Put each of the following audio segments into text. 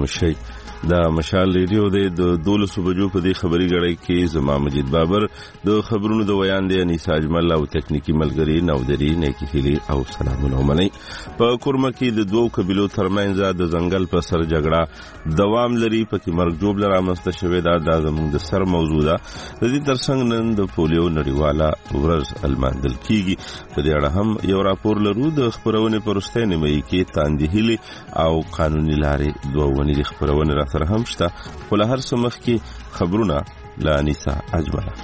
مشي د مشال ریډیو د 12 بجو په دې خبري غړی کې زما مجید بابر د خبرونو د ویان دی انیسا اجمل او تکنیکی ملګری نودری نیکی هلی او سلامونه منی. په کورمه کې د دوو قبیلو ترمنځ د ځنګل په سر جګړه دوام لري، پکې مرګ جوړ لرامسته شوې ده زموږ د سر موضوع ده. د دې ترڅنګ نن د پولیو نړیواله ورځ الماندل کیږي. په دې اړه هم یو راپور لرو. د خبرونه پرسته نیمه کې تاندهلی او قانوني لارې دوه ونې خبرونه را سره هم شته. خو له هر څه مخکې خبرونه له انیسا اجمله.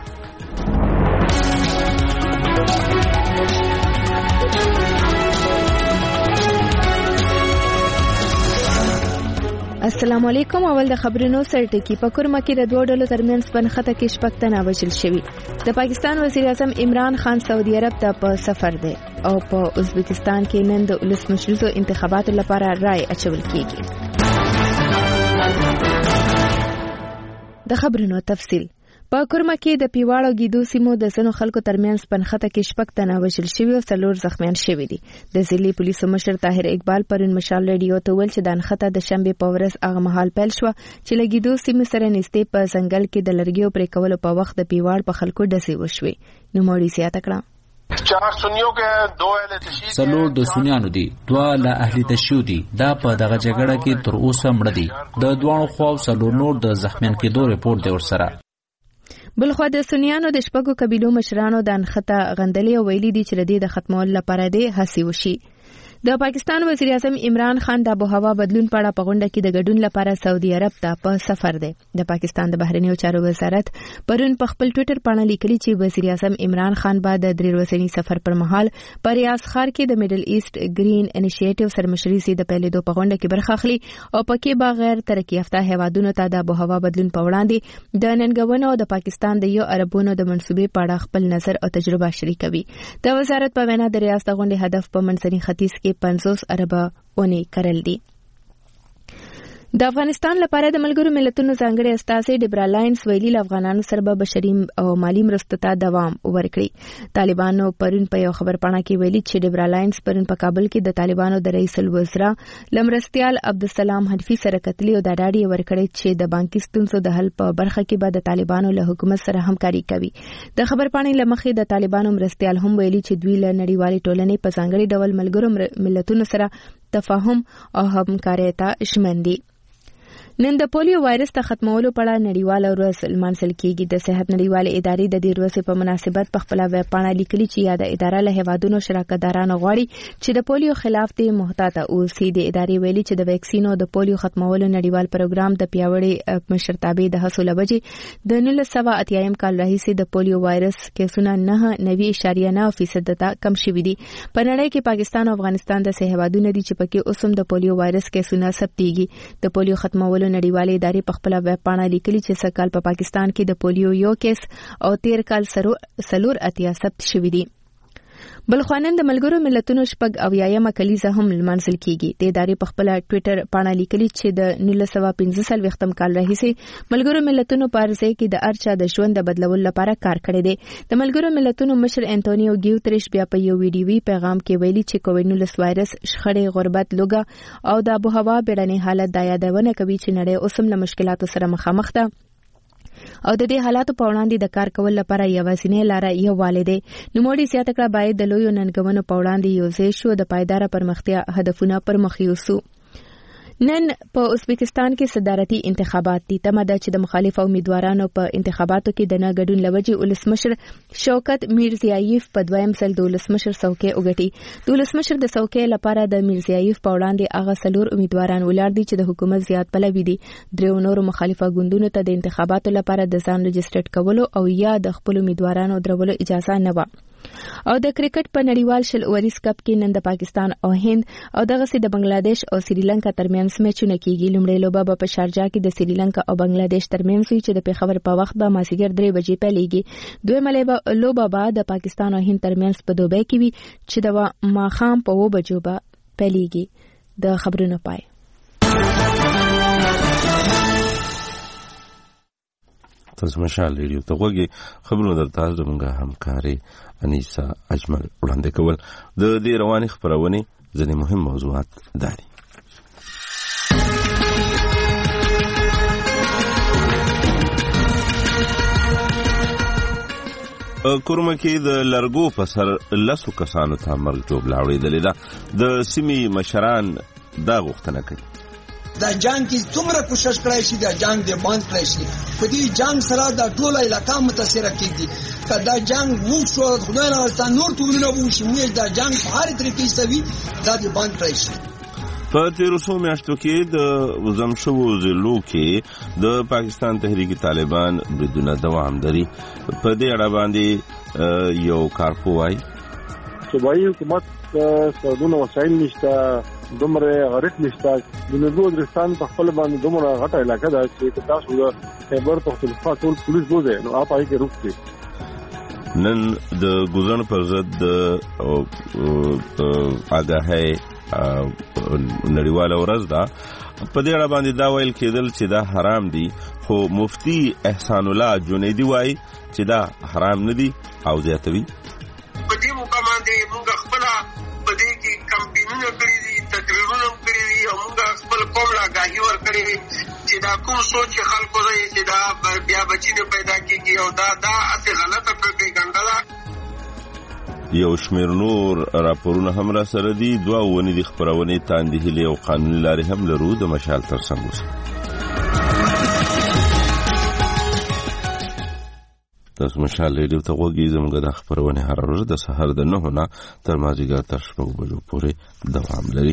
السلام علیکم. اول د خبرونو سرټکی. په کورمه کې د دوه ډلو ترمنځ پنخته کې شپږ تنه وژل شوي. د پاکستان وزیر اعظم عمران خان سعودي عرب ته په سفر دی او په ازبکستان کې نن د ولسمشریزو انتخاباتو لپاره رای اچول کیږي. د خبرونو تفصیل. په کورمه کې د پیواړو ګیدو سیمو د سنو خلکو ترمنځ پنخته کې شپږ تنه وژل شوي او 4 زخمیان شوي دي. د ضلعي پولیسو مشر طاهر اقبال پرون مشال ریډیو ته ویل چې د انخته د شنبه په ورځ هغه مهال پیل شو چې له ګیدو سیمو سره نږدې په ځنګل کې د لرګیو پرې کولو په وخت د پیواړ په خلکو ډزې وشوي. نوموړي زیاته کړه 4 سنیو کې 2 اهل تشیع سلور د سنیانو دي، 2 له اهل تشیع دي. دا په دغه جګړه کې تر اوسه مړه دي. د دوه خواو سلور نور د زخمیان کېدو ریپورت دی ورسره. بلخو د سنیانو د شپږو قبیلو مشرانو د انخته غندلې او ویلي دي چې د دې د ختمولو لپاره د هڅې وشي. د پاکستان وزیر اعظم عمران خان د آبوهوا بدلون په اړه په غونډه کې د ګډون لپاره سعودي عرب ته په سفر دی. د پاکستان د بهرنیو چارو وزارت پرون په خپل ټوئیټر باندې لیکلي چې وزیر اعظم عمران خان به د 3 ورځني سفر پر مهال په ریاض ښار کې د میډل ایست گرین انیشیټیو سرمشري سي د پیلېدو په غونډه کې برخه اخلي او پکې به غیر ترقی یافته هیوادونو ته د آبوهوا بدلون په وړاندې د ننګونو او د پاکستان د یو عربونو د منسوبې په اړه خپل نظر او تجربه شریکوي. د وزارت په وینا د ریاض د غونډې هدف په منځني ختیځ کې 50 اربه ونی کرل دي. د افغانستان لپاره د ملګرو ملتونو ځانګړي استازي ډیبرا لاینز ویلي افغانانو سره به بشري او مالی مرستو ته دوام ورکړي. طالبانو پرون په یو خبرپاڼه کې ویلي چې ډیبرا لاینز پرون په کابل کې د طالبانو د رئیس الوزرا لمرستیال عبدالسلام حنفي سره کتلي او د ډاډي ورکړي چې د بانکي ستونزو د حل په برخه کې به د طالبانو له حکومت سره همکاري کوي. د خبرپاڼې لمخې د طالبانو مرستیال هم ویلي چې دوی له نړیوالې ټولنې په ځانګړي ډول ملګرو ملتونو سره تفاهم او همکارۍ ته ژمن دي. نن د پولیو وایرس ته ختمولو په اړه نړیواله ورځ لمانځل کیږي. د صحت نړیوالې ادارې د دې ورځې په مناسبت په خپل ویب پاڼه لیکلي چې یاده اداره له هیوادونو شراکتدارانو غواړي چې د پولیو خلاف د محتاط اوسي. د ادارې ویلي چې د ویکسین او د پولیو ختمولو نړیوال پروګرام د پیاوړي مشرتابه د هڅو لوجې د 1980 کال راهیسې د پولیو وایرس کیسونه 9.9% ته کم شوي دي. په نړۍ کې پاکستان او افغانستان د هیوادونو دي چې پکې اوسم د پولیو وایرس کیسونه ثبتېږي. د پولیو ختمولو نړیوالې ادارې په خپل ویب پاڼه لیکلي چې سکهال په پاکستان کې د پولیو یو کیس او 13 کال سلور اتیا ثبت شوي دي. بلخوانن د ملګرو ملتونو شپږ اویایم کلیزه هم لمانځل کیږي. د ادارې په خپل ټوئیټر باندې لیکلي چې د 1945 کال راهیسې ملګرو ملتونو په ارزه کې د ارچا د ژوند د بدلولو لپاره کار کړی دی. د ملګرو ملتونو مشر انټونیو ګیوتریش بیا په یو ویډیوي پیغام کې ویلي چې کووډ-19 وایرس شخړې، غربت، لوګه او د آبوهوا بیړني حالت د یادونه کوي چې نړۍ اوسم له مشکلاتو سره مخامخ ده او د دې حالاتو په وړاندې د کار کول لپاره یوازینۍ لاره یووالی دی. نوموړي زیاته کړه باید د لویو ننګونو په وړاندې یوځای شو د پایداره پرمختیا هدفونه پر مخ یوسو. نن په ازبکستان کې صدارتي انتخابات دي. تمه ده چې د مخالف امیدوارانو په انتخاباتو کې د نه ګډون لوجې ولسمشر شوکت میرزیایف په دویم ځل د ولسمشر څوکۍ وګټي. د ولسمشر د څوکۍ لپاره د میرزیایف په وړاندې هغه 4 امیدواران ولاړ دي چې د حکومت زیات پلوي دي. 3 نور مخالفه ګوندونو ته د انتخاباتو لپاره د ځان رجسټر کولو او یا د خپل امیدوارانو درولو اجازه نه و. او د کرکټ په نړیوال شل اوریز کپ کې نن د پاکستان او هند او دغه سي د بنگلاديش او سریلانکا ترمنځ میچونه کیږي. لومړی لوبه په شارجه کې د سریلانکا او بنگلاديش ترمنځ وي چې د پیښور په وخت به مازیګر 3 بجې پیلېږي. دویمه لوبه به د پاکستان او هند ترمنځ په دوبۍ کې وي چې د ماخام په 2 بجو به پیلېږي. د خبرونو پای. تاسو مشال ریډیو ته وګورئ. خبرونه درته زموږه همکاري انیسا اجمل وړاندې کول. د دې رواني خبرونه ځینې مهم موضوعات دي. کورمه کې د لرګو په سر 10 کسانو ته مرګ جوړ لاوړېدلې ده. د سیمې مشران دا غوښتنه کوي دا جنگ کې څومره کوشش کړای شي دا جنگ دې بند کړای شي. په دې جنگ سره دا ټول علاقہ متاثر کیږي. کدا جنگ وو شو خدای نه واستان نور ټولونه وو شي موږ دا جنگ په هر طریقې سوي دا دې بند کړای شي. په تیرو څو میاشتو کې د وزم شوو ضلعو کې د پاکستان تحریک طالبان بریدونه دوام لري. په دې اړه باندې یو کارپو وایي صوبایي حکومت سودونه وسایل نشته، دومره غریق نشته. د نورو درستان په خپل باندې دومره غټه علاقه ده چې تاسو د خیبر پختونخوا ټول پولیس بوزي نو اپ هغه کې روکتي. نن د ګوزن پر ضد د آګاهي نړیواله ورځ ده. په دې اړه باندې دا ویل کېدل چې دا حرام دي، خو مفتی احسان الله جنیدی وایي چې دا حرام نه دي او زیاتوي په دې موقع باندې موږ خپل په دې کې کمپاینونه کړی دي، تقریرونه کړی دي او موږ خپل قوم لا آگاهي ورکړي چې دا کوم سوچ خلکو دی چې دا بیا بچینه پیدا کیږي او دا اصل غلطه پروپاګاندا ده. یو شمیر نور راپورونه هم را سره دي. 2 ونې د خبرونې تاندې هلي او قانوني لارې هم لرو. د مشال ترڅنګ اوسه تاسو مشال ریډیو ته غوږی. زموږ د خبرونه هر ورځ د سحر د 9 نه تر مازیګر تر 6 بجو پورې دوام لري.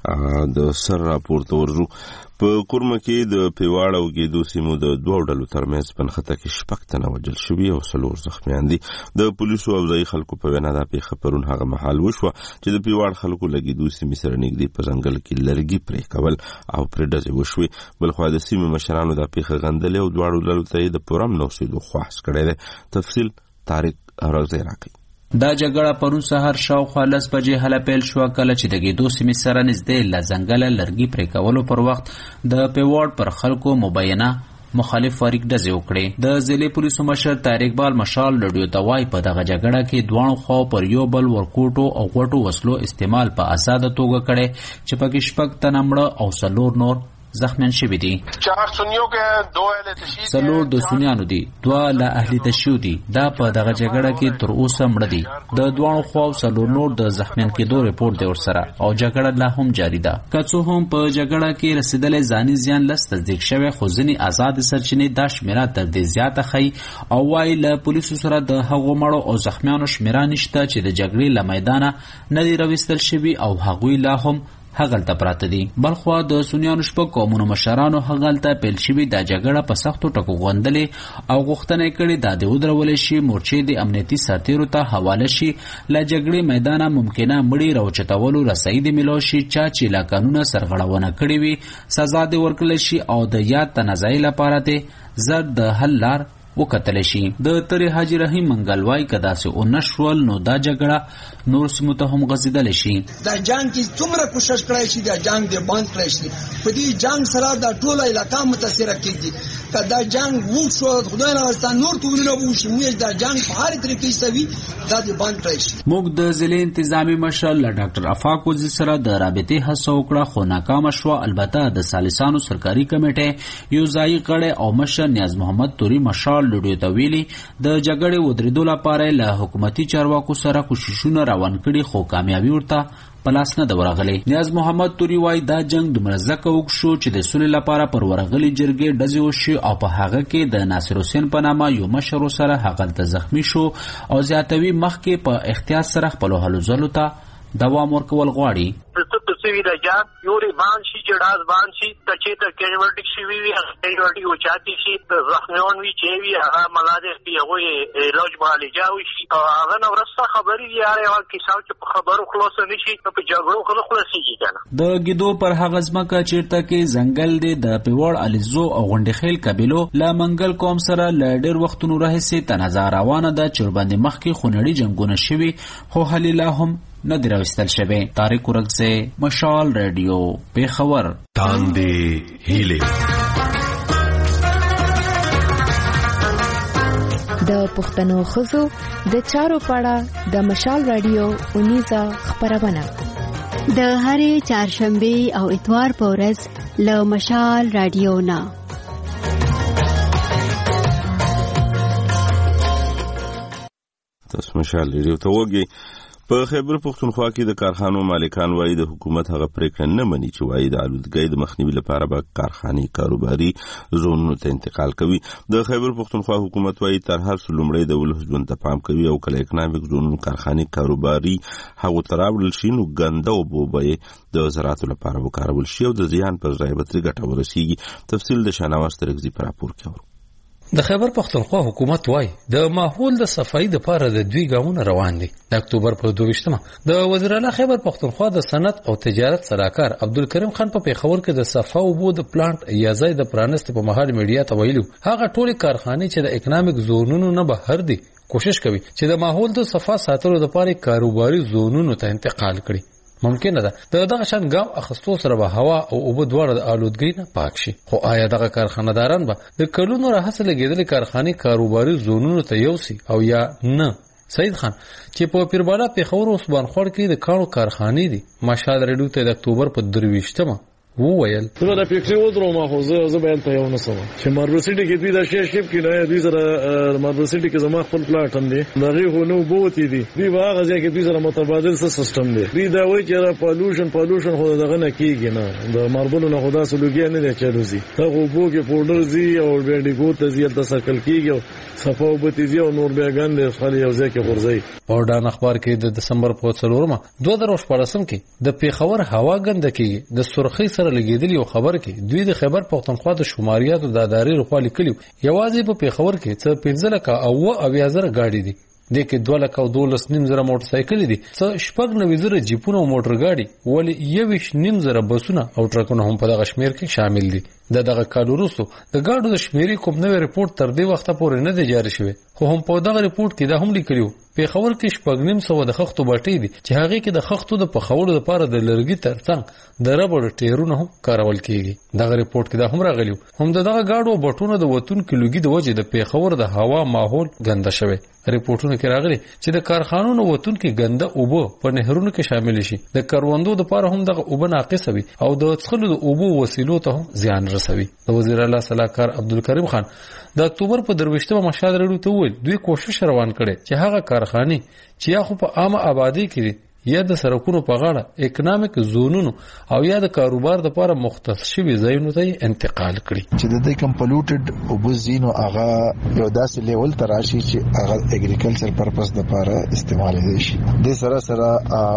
د سر راپورته ورجو په کورمه کې د پیواړه او ګیدو سیمو د 2 ډلو ترمنځ پنخته کې 6 تنه وژل شوي او 4 زخمیان دي. د پولیسو او ځای خلکو په وینا دا پیښه پرون هغه مهال وشوه چې د پیواړ خلکو لګیدو سیمې سره نږدې په ځنګل کې لرګي پرې کول او پرې ډزې وشوې. بلخو د سیمې مشرانو دا پیښه غندلې او دواړو ډلو ته د پرم نوسېدو خواست کړی دی. تفصیل طارق اورغزی راکړي. دا جګړه پرون سهار شاوخوا 10 بجې هله پیل شو کله چې د ګیدو سیمې سره نږدې له ځنګله لرګي پرې کولو پر وخت د پیواړ پر خلکو مبینه مخالف فریق ډزې وکړې. د ضلع پولیسو مشر طارق اقبال مشال رادیو ته وایي په دغه جګړه کې دوه خوا پر یو بل ورکوټو او غټو وسلو استعمال په آزاده توګه کړي چې پکې 6 تنه مړه او 4 نور زخمیان شوي دي. 4 سنیو کې 2 اهل تشیع 4 د سنیانو دي، 2 له اهل تشیع دي. دا په دغه جګړه کې تر اوسه مړه دي. د دوه خوا 4 نور د زخمیان کېدو ریپورت دی ورسره او جګړه لا هم جاری ده. که څه هم په جګړه کې رسیدلې ځاني زیان لس تصدیق شوی، خو ځینې آزاد سرچینې دا شمیره تر دې زیاته ښیي او وایي له پولیسو سره د هغو مړو او زخمیانو شمیره نشته چې د جګړې له میدانه نه دي راویستل شوي او هغوی لا هم هغلته پراته دي. بلخوا د سنیانو 6 قومونو مشرانو هغلته پیل شوي دا جګړه په سختو ټکو غوندلې او غوښتنه کړې دا د ودرول شي مورچې د امنیتي ساتیرو ته حواله شي. له جګړې میدانه ممکنه مړي راوچتولو رسۍ د ملو شي چې لا قانونه سرغړونه کړې وي سزا دې ورکړل شي او د یاد تنازعي لپاره دې زر د حل لار وکتل شي. د تری حاجی رحیم منګلوای کدا سه او نشول نو دا جګړه نور سیمو ته هم غځیدل شي. دا جنگ کې څومره کوشش کړای شي دا جنگ دې بند کړی شي. په دې جنگ سره دا ټول علاقہ متاثر کیږي. کدا جنگ وو شو خدای نه واستان نور ټولونه وو شي موږ دا جنگ په هر طریقې سوي دا دې بند کړی شي. موږ د ضلع انتظامی مشر ډاکټر افاق وزیر سره د رابطې هڅه وکړه خو ناکامه شو. البته د سالسانو سرکاري کمیټه یو ځای غړی او مشر نیاز محمد توري مشال لډیو ته ویلي د جګړې ودرېدو لپاره له حکومتي چارواکو سره کوششونه روان کړي خو کامیابی ورته پلاس نه ورغلی. نیاز محمد توري وایي دا جنگ دومره ځکه وک شو چې د سولې لپاره پر ورغلي جرګې ډزې وشي او په هغه کې د ناصر حسین په نامه یو مشر سره هغلته زخمی شو او زیاتوي مخکې په احتیاط سره خپل هلو ځلو ته دوام ورکول غواړي. سوي د جان یوري بان شي جړاز بان شي چې ته کېورټیک شي وی کېورټیک او چاتی شي زخمیون وی چې وی هغه ملاده دی هغه علاج باندې جاوي شي او هغه نو ورسته خبري یاره هغه کیسه چې په خبرو خلاص نشي په جګړو خلاصيږي کنه. د ګیدو پر هغه ځمکه چیرته کې ځنګل دی د پیوړ الیزو او غونډخیل قبیلو لا منګل قوم سره لډر وختونو راهسي تنازع روانه ده چې باندې مخکې خونړي جنگونه شوي خو هلیلا هم نه دی راوستل شوی. طارق اورغزی مشال رادیو پیښور. تاندې هیله د پښتنو خزو د چارو پاړه د مشال رادیو 19 خبرونه د هرې چهارشنبه او اتوار په ورځ له مشال رادیو نه تاسو مشال ریډیو ته وګورئ. په خیبر پختونخوا کې د کارخانو مالکان وایي د حکومت هغه پریکړه نه مني چې وایي د آلودګۍ د مخنیوي لپاره به کارخانې کاروباري زونونو ته انتقال کوي. د خیبر پختونخوا حکومت وایي تر هر څه لومړی د ولس ژوند ته پام کوي او کله اکنامک زونونو کارخانې کاروباري هغو ته راوړل شي نو ګنده اوبه به د زراعتو لپاره وکارول شي او د زیان پر ځای به ترې ګټه ورسیږي. تفصیل د شاهنواز ترکزي په راپور کې اورو. د خیبر پختونخوا حکومت وای د ماحول د صفایي لپاره د دوی ګامونه روان دي. د اکتوبر په 22مه د وزیر اعلی خیبر پختونخوا د صنعت او تجارت سلاکار عبدالکریم خان په پیښور کې د صفا اوبو د پلانټ یا ځای د پرانست په مهال میډیا ته ویلو هغه ټولې کارخانې چې د اکنامک زونونو نه بهر دي کوشش کوي چې د ماحول د صفا ساتلو لپاره کاروباري زونونو ته انتقال کړي. ممکن ده دغه شان ګام اخستو سره به هوا او اوبه دواړه د آلودګۍ نه پاک شي. خو آیا دغه کارخانه‌داران به د کلونو راهیسې لګېدلې کارخانې کاروباري زونونو ته یوسي او یا نه؟ سید خان چې په پیربالا پیښور اوس بانخوړ کې د کانو کارخانې دي ماشال ریډیو ته د اکتوبر په 23مه وویل زه د فیکټري ودرو ما خو زه بیان ته یو نسم چې ماربل سټي کې دوی د شیپ کې نه دوی سره ماربل سټي کې زما خپل پلاټ هم دي دغه خو نو بوتي دي دوی واغه ځکه کې دوی سره متبادل سیستم دی. دوی دا وایي چې پالوشن خو دغه نه کیږي نه د ماربل نه خدا سلوګي نه دی چلوزي هغه بو کې پودر زی او بیډي ګوت زی د سرکل کیږي صفو بوتي او نور بیاګان د خالي یو ځکه ورځي. پاوډان اخبار کې د دسمبر په 4مه 2014 کې د پیښور هوا ګنده کیږي د سرخی سره لګیدلی او خبر کې دوی د خیبر پختونخوا د شماریاتو د ادارې رخوا لیکلي یوازې په پیښور کې څه 15 لک او 80,000 گاډي دي د کې 2 لک او 12.5 موټر سایکل دي څه 90,000 جیپونه او موټر گاډي ولې 21.5 بسونه او ټرکونه هم په دغه شمیر کې شامل دي. دغه کال وروسته د گاډو د شمیرې کوم نوې ریپورت تر دې وخته پورې نه دی جاری شوی خو هم په دغه ریپورت کې دا هم لیکلي پیښور کې 9.5 د خښتو باټې دي چې هغه کې د خښتو د پخولو لپاره د لرګي ترڅنګ د ربړ ټیرونه هم کارول کیږي. دغه ریپورت کې دا هم راغلی هم دغه گاډو بټونه د وتون کې لوګي د وجې د پیښور د هوا ماحول ګنده شوی. ریپورتونه کې راغلي چې د کارخانونو وتون کې ګنده اوبه په نهرونو کې شامل شي د کروندو لپاره هم دغه اوبه ناقصه وي او د څښلو د اوبو وسیلو ته هم زیان رسوي. د وزیر اعلی سلاکار عبدالکریم خان د اکتوبر په 23مه مشال ریډیو ته وویل دوی کوشش روان کړي چې هغه کارخانې چې یا خو په عامه آبادی کې دي یا د سرکونو په غاړه اکنامک زونونو او یا د کاروبار لپاره مختص شوي ځایونو ته انتقال کړي چې د دې کم پلوټډ او بوزینو هغه یو داسې لیول تر راشي چې هغه اګریکلچر پرپس لپاره استعمال شي. د سره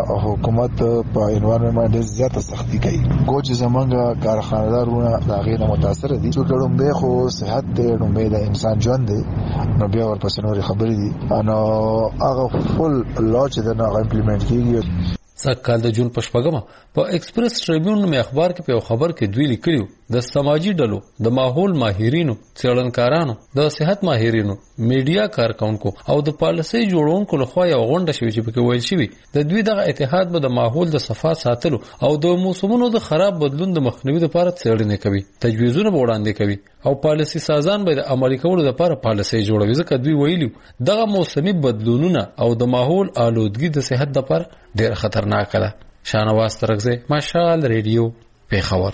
حکومت په انوایرنمنت ډېر زیاته سختی کوي کوم زمونږ کارخانه‌دارونه دا غیر متاثر دي چې ګړومبه خو صحت دی ګړومبه د انسان ژوند دی نو بیا ورپسې نور خبرې دي نو هغه فل لا چې دا امپلیمنٹ کیږي. سکهال د جون په 8مه په ایکسپریس ټریبیون مې اخبار کې په خبر کې دوی لیکلي د سماجی ډلو د ماحول ماهرینو څېړنکارانو د صحت ماهرینو میډیا کارکونکو او د پالیسي جوړونکو لخوا یو غونډه شوې چې پکې ویل شوی د دوی دغه اتحاد به د ماحول د صفا ساتلو او د موسمونو د خراب بدلون د مخنیوي لپاره څېړنې کوي تجویزونه وړاندې کوي او پالیسي سازان به د عملي کولو لپاره پالیسي جوړوي ځکه دوی ویلي دغه موسمي بدلونونه او د ماحول آلودګي د صحت لپاره ډېر خطرناک ده. شاهنواز ترکزي مشال ریډیو پیښور.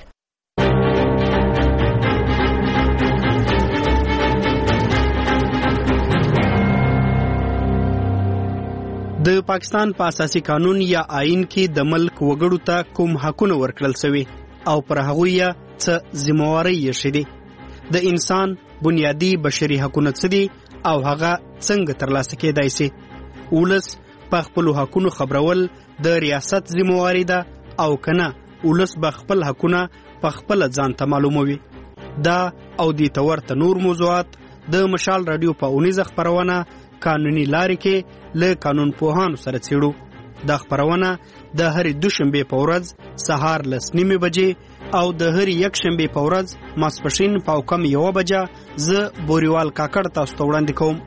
د پاکستان په اساسي قانون یا آئین کې د ملک وګړو ته کوم حقونه ورکړل شوي او پر هغوی څه ذمہواری یې شې دي د انسان بنیادی بشري حقونه څه دي او هغه څنګه ترلاسه کېدای شي. ولس په خپل حقونو خبرول د ریاست ذمہواری ده او کنه ولس به خپل حقونه په خپل ځان ته معلوموي. دا او د تورته نور موضوعات د مشال رادیو په 19 خبرونه قانوني لارې کې له قانون پوهانو سره څېړو. دا خبرونه د هرې دوشنبه په ورځ سهار 9:30 بجې او د هرې یکشنبه په ورځ ماسپښین په کم 1 بجه زه بوریوال کاکړ تاسو ته وړاندې کوم.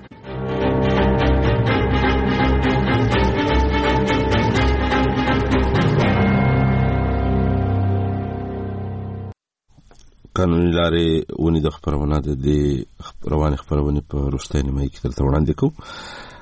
قانوني لارې ونی د خبرونه د رواني خبرونه په رښتینی مې کې تر وړاندې کوم.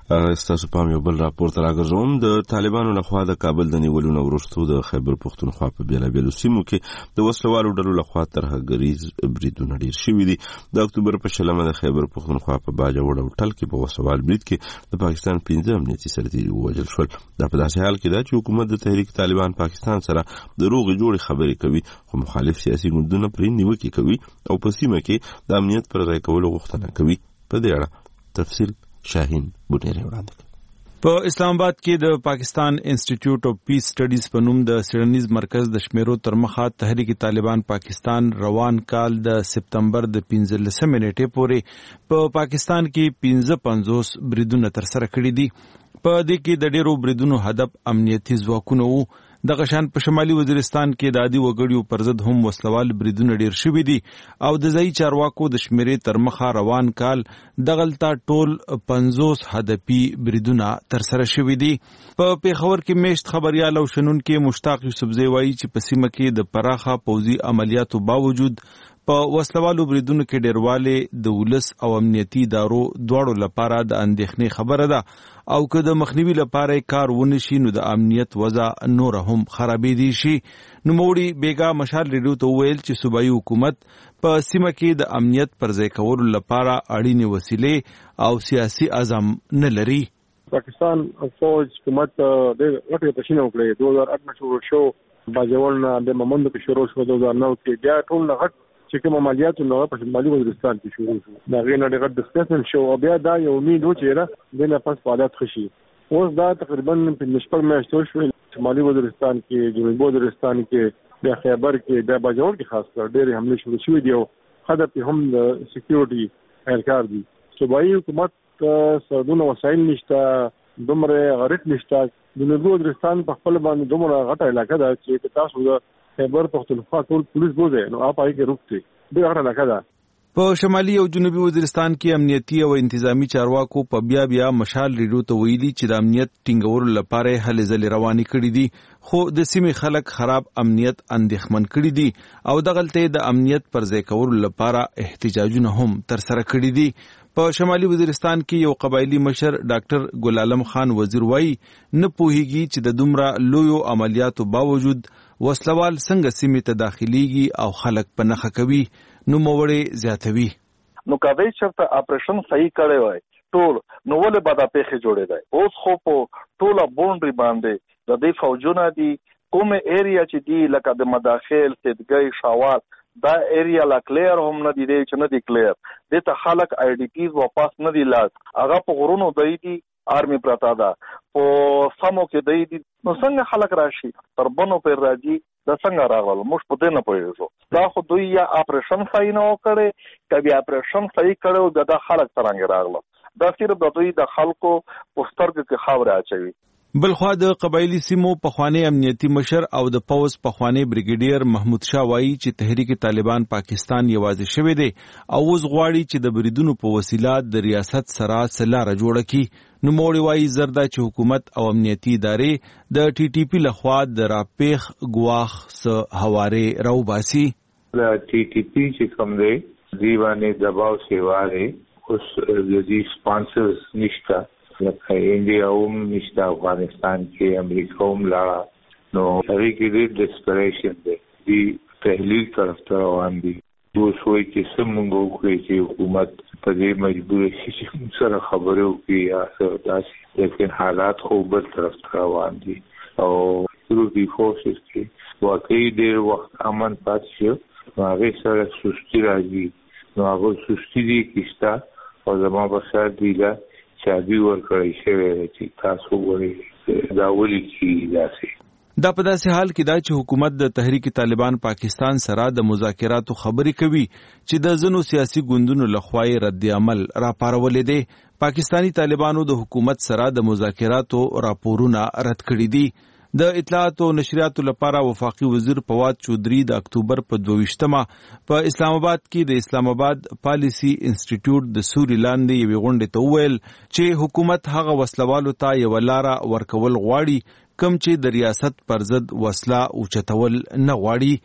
ستاسو په یو بل راپور تر راغزوم د طالبانو لخوا د کابل د نیولونو ورستو د خیبر پختونخوا په بیلابیلو سیمو کې د وسلوالو ډلو لخوا ترهګریز بریدونه ډیر شوي دي. د اکتوبر په شلمه د خیبر پختونخوا په باجوړ او ټل کې په وسوال برید کې د پاکستان 15 امنیتي سرتیري ووژل شول. دا په داسې حال کې ده چې حکومت د تحریک طالبان پاکستان سره د روغې جوړې خبرې کوي، خو مخالف سیاسي ګوندونه پرې نیوکې کوي او په سیمه کې د امنیت پر ځای کولو غوښتنه کوي. په دې اړه تفصیل شاهین بونیری وړاندې کړ. په اسلام آباد کې د پاکستان انسټیټیوټ اف پیس سټډیز په نوم د څېړنیز مرکز د شمیرو تر مخه تحریک طالبان پاکستان روان کال د سپتمبر د 15 نیټې پورې په پاکستان کې 55 بریدونه ترسره کړي دي. په دې کې د ډیرو بریدونو هدف امنیتي ځواکونه وو. د غشان په شمالي وزیرستان کې د عادي وګړیو پر ضد هم وسلوال بریدونه ډیر شوي دي او د ځایي چارواکو د شمیرې تر مخه روان کال دغلته ټول 50 هدفي بریدونه ترسره شوي دي. په پیښور کې میشت خبريال او شنونکي مشتاق یوسفزی وایي چې په سیمه کې د پراخه پوځي عملیاتو باوجود په وسلوالو بریدونو کې ډیرواله د ولس او امنیتي ادارو دواړو لپاره د اندېښنې خبره ده او که د مخنیوي لپاره کار ونشي نو د امنیت وضع نور هم خرابېدی شي. نوموړي بیګا مشال ریډیو ته وویل چې صوبایي حکومت په سیمه کې د امنیت پر ځای کولو لپاره اړینې وسیلې او سیاسي عزم نه لري. پاکستان فوج حکومت د غټه تشینه وکړه 2008 کې شروع شو، باجوړ نه د ممند کې شروع شو 2009 کې بیا ټول نه غټ چې کوم عملیات نو په شمالي وزیرستان کې شروع شو. دا غیر نه غټ ډسکشن شو او بیا دا یو امید و چې د نه پس فعالیت خشي. اوس دا تقریبا په نشپل میاشتو شو شمالي وزیرستان کې، جنوبي وزیرستان کې، د خیبر کې، د باجوړ کې خاص کر ډېر حمله شروع شوې دي او هدف هم د سکیورټي اهلکار دي. صوبایي حکومت سردونه وسایل نشته، دومره غریب نشته. جنوبي وزیرستان په خپل باندې دومره غټه علاقه ده چې تاسو د خیبر پختونخوا ټول پولیس بوزي نو اپای کې روکتي ډېر غټه علاقه ده. په شمالي او جنوبي وزیرستان کې امنیتي او انتظامی چارواکو په بیا مشال ریډیو ته ویلي چې د امنیت ټینګولو لپاره هلې ځلې روانې کړې دي، خو د سیمې خلک خراب امنیت اندېښمن کړي دي او دغلته د امنیت پر ځای کولو لپاره احتجاجونه هم ترسره کړي دي. په شمالي وزیرستان کې یو قبایلی مشر ډاکټر ګل عالم خان وزیر وایي نه پوهیږي چې د دومره لویو عملیاتو باوجود وسلوال څنګه سیمې ته داخليږي او خلک په نخښه کوي. نو موړې زیاتوي نو کدی چې اپریشن صحیح کړی وای ټول نو ولې بعد پیښه جوړې ده. اوس خو په ټوله بونډري باندې د دې فوجونه دي کومه ایریا چې دی لکه د مداخل سیدګي شاوال دا ایریا لا کلیر هم نه دی چې نه دی کلیر د ته خلک آی ډی پیز واپس نه دی لاس هغه په غرونو دی آرمی پراتا ده په سمو کې دی نو څنګه خلک راشي تر بنو پر راځي د څنګه راغلل موږ په دې نه پوهیږو. دا خو دوی یا اپریشن صحیح نه وکړي کبي اپریشن صحیح کړو د خلک څنګه راغلل دا صرف د دوی د خلکو پوسټرګ کې خبره اچوي. بلخوا د قبایلی سیمو پخوانی امنیتي مشر او د پوز پخوانی بریګیډیر محمود شاه وایي چې تحریک طالبان پاکستان یوازې شوی دی او اوس غواړي چې د بریدونو په وسیله د ریاست سره سلاره جوړه کړي. نو موړي وایي زردا چې حکومت او امنیتي ادارې د ټي ټي پی لخوا د راپیخ ګواخ س حواله راوباسي. د ټي ټي پی چې کوم دی دیوانه دباو سیواره اوس د دې سپانسرز نشته لکه انډیا هم نشته افغانستان کې امریکا هم لاړه نو هغه کې ډېر ډیسپریشن دی دی تحلیل طرف ته روان دي. اوس وایي چې څنګه وکړي چې حکومت په دې مجبور شي چې سره خبرې وکړي یا څه داسې لیکن حالات خو بل طرف ته روان دي او سکیورټي فورسز کې واقعي ډېر وخت امن پاتې شو نو هغې سره سستي راځي نو هغه سستي دي کېسته او زما په سر دیګه چابي ورکړی شوی چې تاسو ولې دا ولې کېږي داسې. دا په داسې حال کې دا چې حکومت د تحریک طالبان پاکستان سره د مذاکراتو خبرې کوي چې د ځینو سیاسي ګوندونو لخوا رد عمل راپارولې دي. پاکستانی طالبانو د حکومت سره د مذاکراتو راپورونه رد کړي دي. د اطلاعات او نشریاتو لپاره وفاقي وزیر فواد چودري د اکتوبر په 22مه په اسلام آباد کې د اسلام آباد پالیسی انسټیټیوټ د سوري لاندې یوې غونډې ته وویل چې حکومت هغه وسلوالو ته یو لاره ورکول غواړي کوم چې د ریاست پر ضد وسله اوچتول نه غواړي.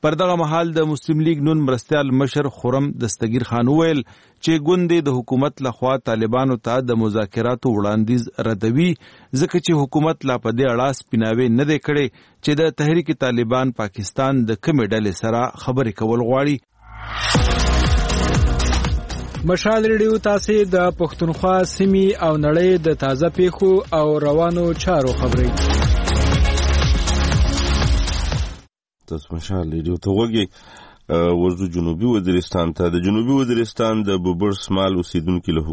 پر دغه مهال د مسلم لیگ نون مرستیال مشر خرم دستگیر خان ویل چې ګوندې د حکومت لخوا طالبانو ته د مذاکراتو وړاندیز ردوي ځکه چې حکومت لا په دې اړه سپیناوی نه دی کړی چې د تحریک طالبان پاکستان د کومې ډلې سره خبرې کول غواړي. مشال ریډیو تاسو د پښتونخوا سیمې او نړۍ د تازه پیښو او روانو چارو خبري. تاسو مشال ریډیو ته وګورئ. ورځو جنوبي وزیرستان ته د جنوبي وزیرستان د بوبر سمال اوسیدونکو له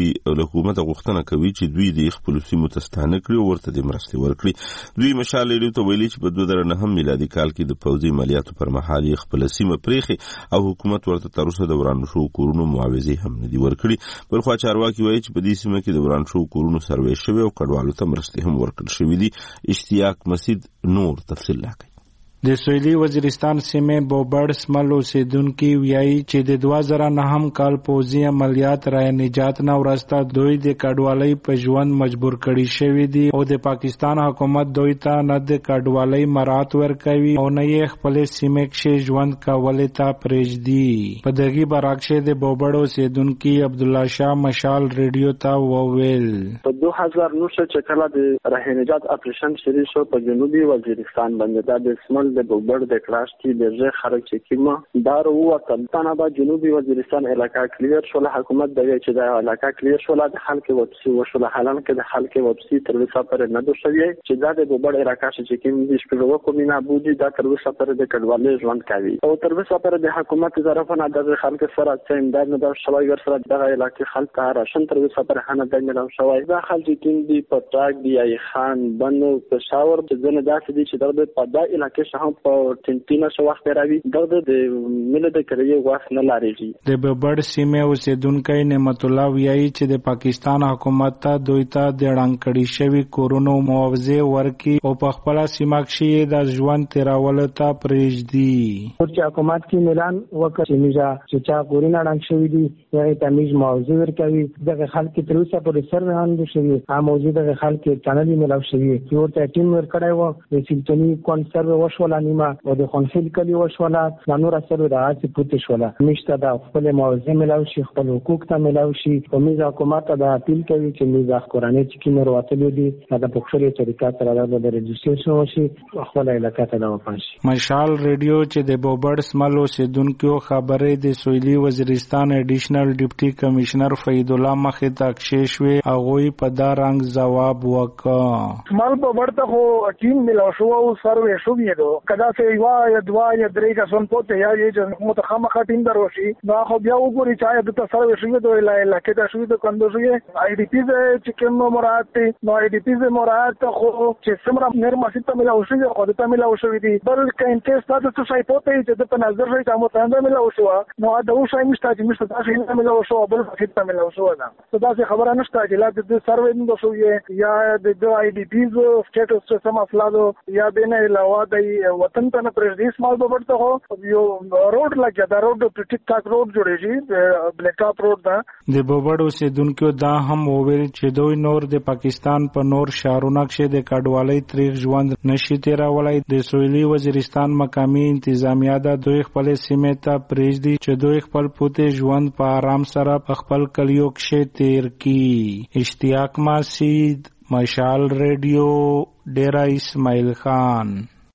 حکومت غوښتنه کوي چې دوی د خپل سیمو تستانه کړي او ورته د مرستې ورکړي. دوی مشال ریډیو ته ویلي چې په 2009 میلادي کال کې د پوځي عملیاتو پر مهال خپل سیمه پریخي او حکومت ورته تر اوسه د وران شو کورونو معاوضه هم نه دی ورکړي. بلخو چارواکي وایي چې په دې سیمه کې د وران شو کورونو سروې شوی او کډوالو ته مرستې هم ورکړل شوې دي. اشتیاق مسجد نور تفصیل راکړي. د سویلي وزیرستان سیمې بوبر سمل اوسیدونکي ویایي چې د 2009 کال پوځي عملیات رای نجات نه ورسته دوی د کډوالۍ په ژوند مجبور کړي شوي دي او د پاکستان حکومت دوی ته نه د کډوالۍ مراعات ورکوي او نه یې خپل سیمې کې ژوند کولو ته پرېږدي. په دغه برعکس د بوبر اوسیدونکي عبد الله شاه مشال ریډیو ته وویل په 2009 چې کله د رای نجات اپریشن شروع شو په جنوبي وزیرستان باندې د اسمل د بوبر د کلاش کې د ځای خلک چې کیما دار او تلتانه با جنوبي وزیرستان علاقہ کلیر شو. حکومت دغه چې د علاقہ کلیر شو د خلک وبسي وشو حالان کې د خلک وبسي تر وسه پر نه دوشوي چې د بوبر علاقہ چې کیم د شپږو کومینه بودی د تر وسه پر د کډوالۍ ژوند کوي او تر وسه پر د حکومت طرفه د خلک سره چې امداد نه د شوی ور سره دغه علاقې خلک راشن تر وسه پر هنه د ملو شوی د خلک کیم دی پټاک دی ای خان بنو پېښور چې زنه داسې دي چې د په دا علاقې شهم په تنتینا شو وخت راوي دغه د ملت د کړي واس نه لاريږي. د ببړ سیمه اوسیدونکو نعمت الله ویایي چې د پاکستان حکومت ته دوی ته د وړاندې شوی کورونو معاوضه ورکي او په خپل سیمه کې د ژوند تیرول ته پرېږدي. چې حکومت کې اعلان وکړي چې چا کورونه وړاندې شوی دي هغه تمیز معاوضه ورکوي. دغه خلک تر اوسه پورې سر نه اند شوی موجوده خلک چانلي ملاو شوی یو ته ټیم ورکړای و د سیمټونی کونسرو وشولا نیمه او د خونخیل کلی وشولا د نور اثر د عاطفه پوت شولا مشته د خپل موازنه ملاو شي خپل حقوق ته ملاو شي او میز حکومت د اپیل کوي چې میز قرآنی چې کیمر واتلو دي د پښتو طریقه سره د رجسټریشن وشي خپل علاقه ته د وپاشي. مشال ریډیو چې د بوبر سمل اوسیدونکو خبرې د سویلي وزیرستان اډیشنل ډیپټي کمشنر فید الله مخې ته کښېشوي هغه په دا رنګ جواب وکړ. سمل په ورته خو ټیم ملاو شو او سروې شو ویلو کدا چې یا دوا یا درې کسان پته یا یې متخمه ټیم دروشي نو خو بیا وګوري چې د تاسو شوی دوی علاقې ته شوی د کندو شوی آی ډی پی چې کوم مراد نو آی ډی پی مراد خو چې سمره نرمه سیته ملاو شوی خو د ملاو شوی دي بلکې انټیس تاسو څه شي پته چې د نظر شي تاسو ته ملاو شو نو دا وشي مشته چې مشته تاسو نه ملاو شو بل سیته ملاو شو دا تاسو خبره نشته چې لا د سروې نه شوی یا د آی ډی پی سټیټس څه سم افلاو یا بینه علاوه د وطن ته پرېږدي سمال بورته هو یو روډ لګیا دا روډ ټیک ټاک روډ جوړیږي بلیک ټاپ روډ دا د بوبړ اوسیدونکو دا هم وویل چې دوی نور د پاکستان په نور شهرونو کې د کډوالۍ تاریخ ژوند نشي تیرولای. د سویلي وزیرستان مقامی انتظامیه دا دوی خپل سیمې ته پرېږدي چې دوی خپل پوته ژوند په آرام سره په خپل کلیو کې تیر کړي. اشتیاق مسجد مشال ریډیو ډیرا اسماعیل خان.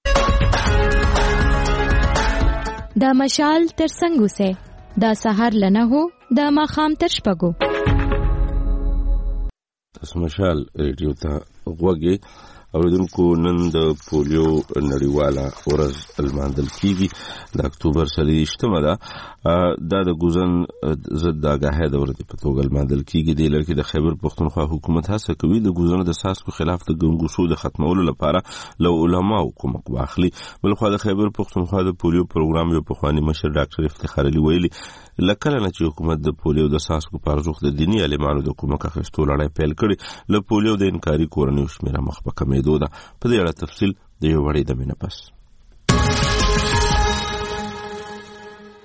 دا مشال تر څنګه وسه دا سحر لنه هو دا ماخام تر شپګو. تاسو مشال ریډیو ته غوږی اوریدونکو نن د پولیو نړیواله ورځ الماندل کیږي د اکتوبر 28مه ده د ګوزن ضد د آګاهۍ د ورځې په توګه الماندل کیږي. د لړکې د خیبر پښتونخوا حکومت هڅه کوي د ګوزن د ساسکو خلاف د ګنګوسو د ختمولو لپاره له علماو کومک واخلي. بلخو د خیبر پښتونخوا د پولیو پروګرام یو پخوانی مشر ډاکټر افتخار علي ویلي لکه نه چې حکومت د پولیو د ساسکو په ارزښت د دینی عالمانو د کومک اخیستو لړۍ پیل کړي له پولیو د انکاري کورنیو شمیره مخ په کمیدو ده. په دې اړه تفصیل د یو وړې دمې نه پس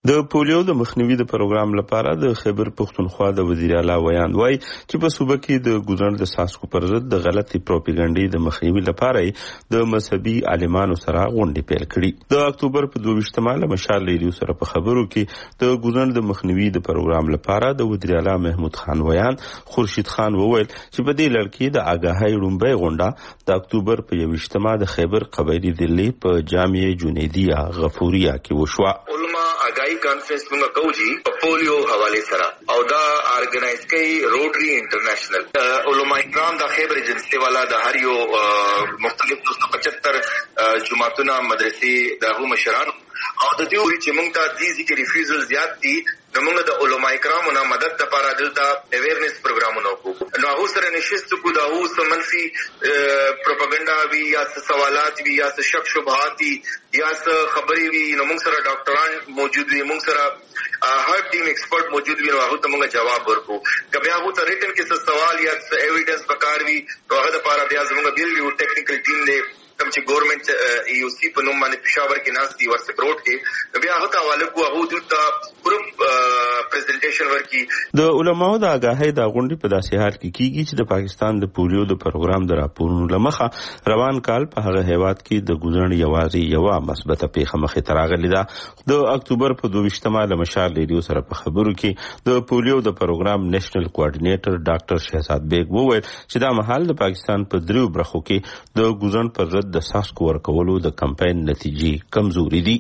د پولیو د مخنیوي د پروګرام لپاره د خیبر پښتونخوا د وزیر اعلی ویان وای چې په صوبه کې د ګوزن د ساسکو پر ضد د غلطي پروپاګاندا د مخنیوي لپاره د مذهبي عالمانو سره غونډې پیل کړې. د اکتوبر په 22 له مشال لیدو سره په خبرو کې د ګوزن د مخنیوي د پروګرام لپاره د وزیر اعلی محمود خان ویان خورشید خان وویل چې په دې لړ کې د آگاهی رومبه غونډه د اکتوبر په 22 د خیبر قبایلی دلی په جامعه جنیدیه غفوریا کې وشوه. آگاہی کانفرنس موږ کوجی په پولیو حواله سره او دا ارګنایز کوي روټری انټرنیشنل علماء کرام د خیبر ایجنسی والا د هر یو مختلف 275 جماعتونه مدرسې د هغو مشران او د دې وری چې موږ ته د ذکر ریفیوزل زیات دي نو موږ د علماء کرامو نه مدد لپاره دلته اویرنس پروګرامونه وکړو. نو هغه سره نشست کو دا اوس منفي پروپاګاندا وی یا سوالات وی یا شک شبهات یا خبري وی نو موږ سره ډاکټران موجود وي، موږ سره هر ټیم ایکسپرټ موجود وي، نو هغه ته موږ جواب ورکو. کبه هغه ته ریټن کې څه سوال یا ایویډنس پکار وي نو هغه لپاره بیا زموږ بیل یو ټیکنیکل ټیم دی کوم چې ګورنمنت یو سی په نوم باندې پېښور کې ناشتي ورسره روټ کې بیا هغه حواله کو هغه دلته پوره پریزنټیشن ورکی. د علماو د آگاهی د غونډې په داسې حال کې کیږي چې د پاکستان د پولیو د پروګرام د راپورونو لمخه روان کال په هغه هیواد کې د ګوزن یوازې یو مثبته پیښه مخې ته راغلې ده. د اکتوبر په 22 له مشال ریډیو سره په خبرو کې د پولیو د پروګرام نېشنل کوارډینیټر ډاکټر شهزاد بیگ وویل چې دا مهال د پاکستان په دریو برخو کې د ګوزن پر ضد د ساسکو ورکولو د کمپاین نتیجې کمزوري دي.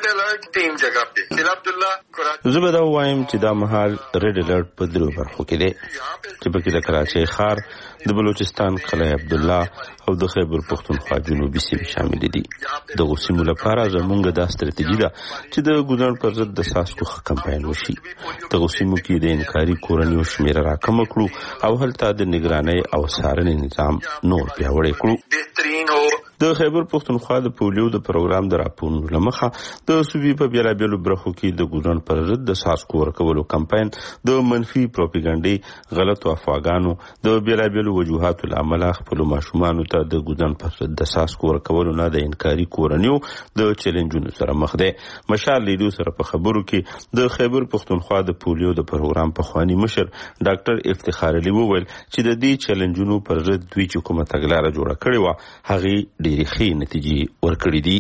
زه به دا وایم چې دا مهال ریډ الرټ په درو برخو کې دی چې پکې د کراچۍ ښار، د بلوچستان قلعه عبدالله او د خیبر پښتونخوا جنوبي سیمې شامل دي. د غوسیمو لپاره زمونږ دا ستراتیژي ده چې د ګوزن پر ضد د ساسکو کمپاین وشي. د غوسیمو کې د انکاري کورنیو شمیره راکم کړو او هلته د نگرانۍ او څارنې نظام نور پیاوړی کړو. د خیبر پښتونخوا د پولیو د پروګرام د راپورونو لمخه د صوبې په بیلابیلو برخو کې د ګوزن پر ضد د ساسکو ورکولو کمپاین د منفي پروپاګاندا غلط افواګانو د بیلابیلو وجوهاتو لامل خپل ماشومان ته د ګوزن پر ضد د ساسکو ورکولو نه د انکاري کورنیو د چیلنجونو سره مخ دی. مشال لیدو سره په خبرو کې د خیبر پښتونخوا د پولیو د پروګرام په خواني مشر ډاکټر افتخار علي وویل چې د دې چیلنجونو پر ضد دوی چې کومه تګلارې جوړه کړې و هغه ډېرې ښې نتیجې ورکړې دي.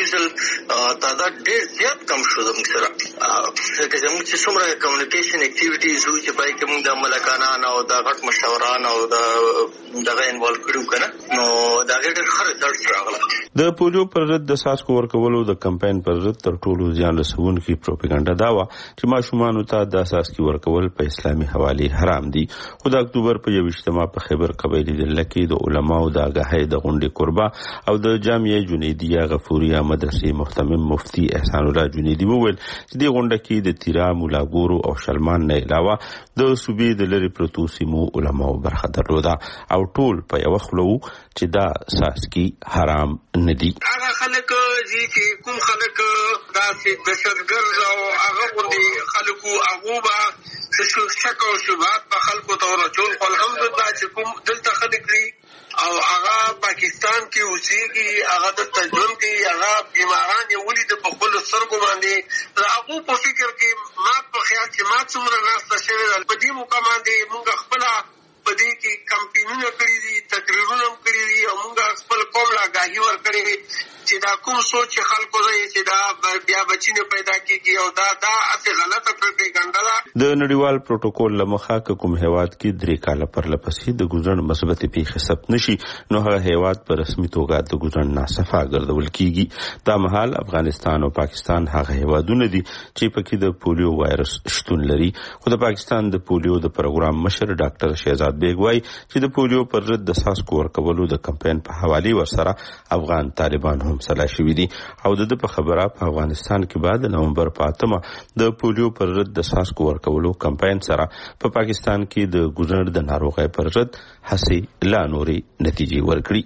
تعداد ډېر زیات کم شو زموږ سره ځکه زموږ چې څومره کمیونیکیشن اکټیویټیز وو چې پای کې موږ د ملکانان او د غټ مشاوران او دغه انوالو کړو کنه نو دا ډېر ښه رزلټ راغله. د پولیو پر ضد د ساسکو ورکولو د کمپاین پر ضد تر ټولو زیان رسونکي پروپاګاندا دا و چې ماشومان ته د ساسکي ورکول په اسلامي حواله حرام دي. خو د اکتوبر په 22 په خیبر قبایلی دله کې د علماو د آگاهی د غونډې قربا او د جامعه جنیدیه غفوریا مدرسې محتمم مفتی احسان الله جنیدی وویل چې د غونډه کې د تیرا مولاګورو او شلمان نه علاوه د صوبې د لری پروتو سیمو علماو برخه درلوده او ټول په یو خلو چې دا ساسکي حرام ندي. هغه خلک چې کوم خلک دا چې دهشتګرد او هغه غوندي خلکو هغه به شک او شبهات په خلکو ته ورچول الحمدلله چې کوم دلته خلک دي او هغه پاکستان کې اوسېږي هغه د تجربه کې هغه بیماران یې ولید په خپل سترګو باندې هغه په فکر کې ما په خیال چې ما څومره ناسته شوی په دې موقع باندې موږ خپل په دې کې کمپینونه کړی دي، تقریرونه کړی دي او موږ خپل قوم لا غاهي ور کړی چې دا کوم سوچ خلکو دی چې دا بیا بچینه پیدا کیږي او دا اته غلطه پروپاګاندا ده. د نړیوال پروتوکول لمخه کوم هیواد کې درې کاله پر لپسې د ګوزن مثبت پیښه ثبت نشي نو هغه هیواد په رسمي توګه د ګوزن ناصفه ګرځول کیږي. دا مهال افغانستان او پاکستان هغه هیوادونه دي چې پکې د پولیو وایرس شتون لري. خو د پاکستان د پولیو د پروګرام مشر ډاکټر شهزاد بیگ وایي چې د پولیو پر ضد د ساسکو ورکولو د کمپاین په حواله ورسره افغان طالبان هم سلا شوي دي او د په خبره په افغانستان کې بعد نومبر په 8 د پولیو پر ضد د ساسکو ورکولو کمپاین سره په پاکستان کې د ګوزن د ناروغۍ پر ضد هڅې لا نوري نتیجې ورکړي.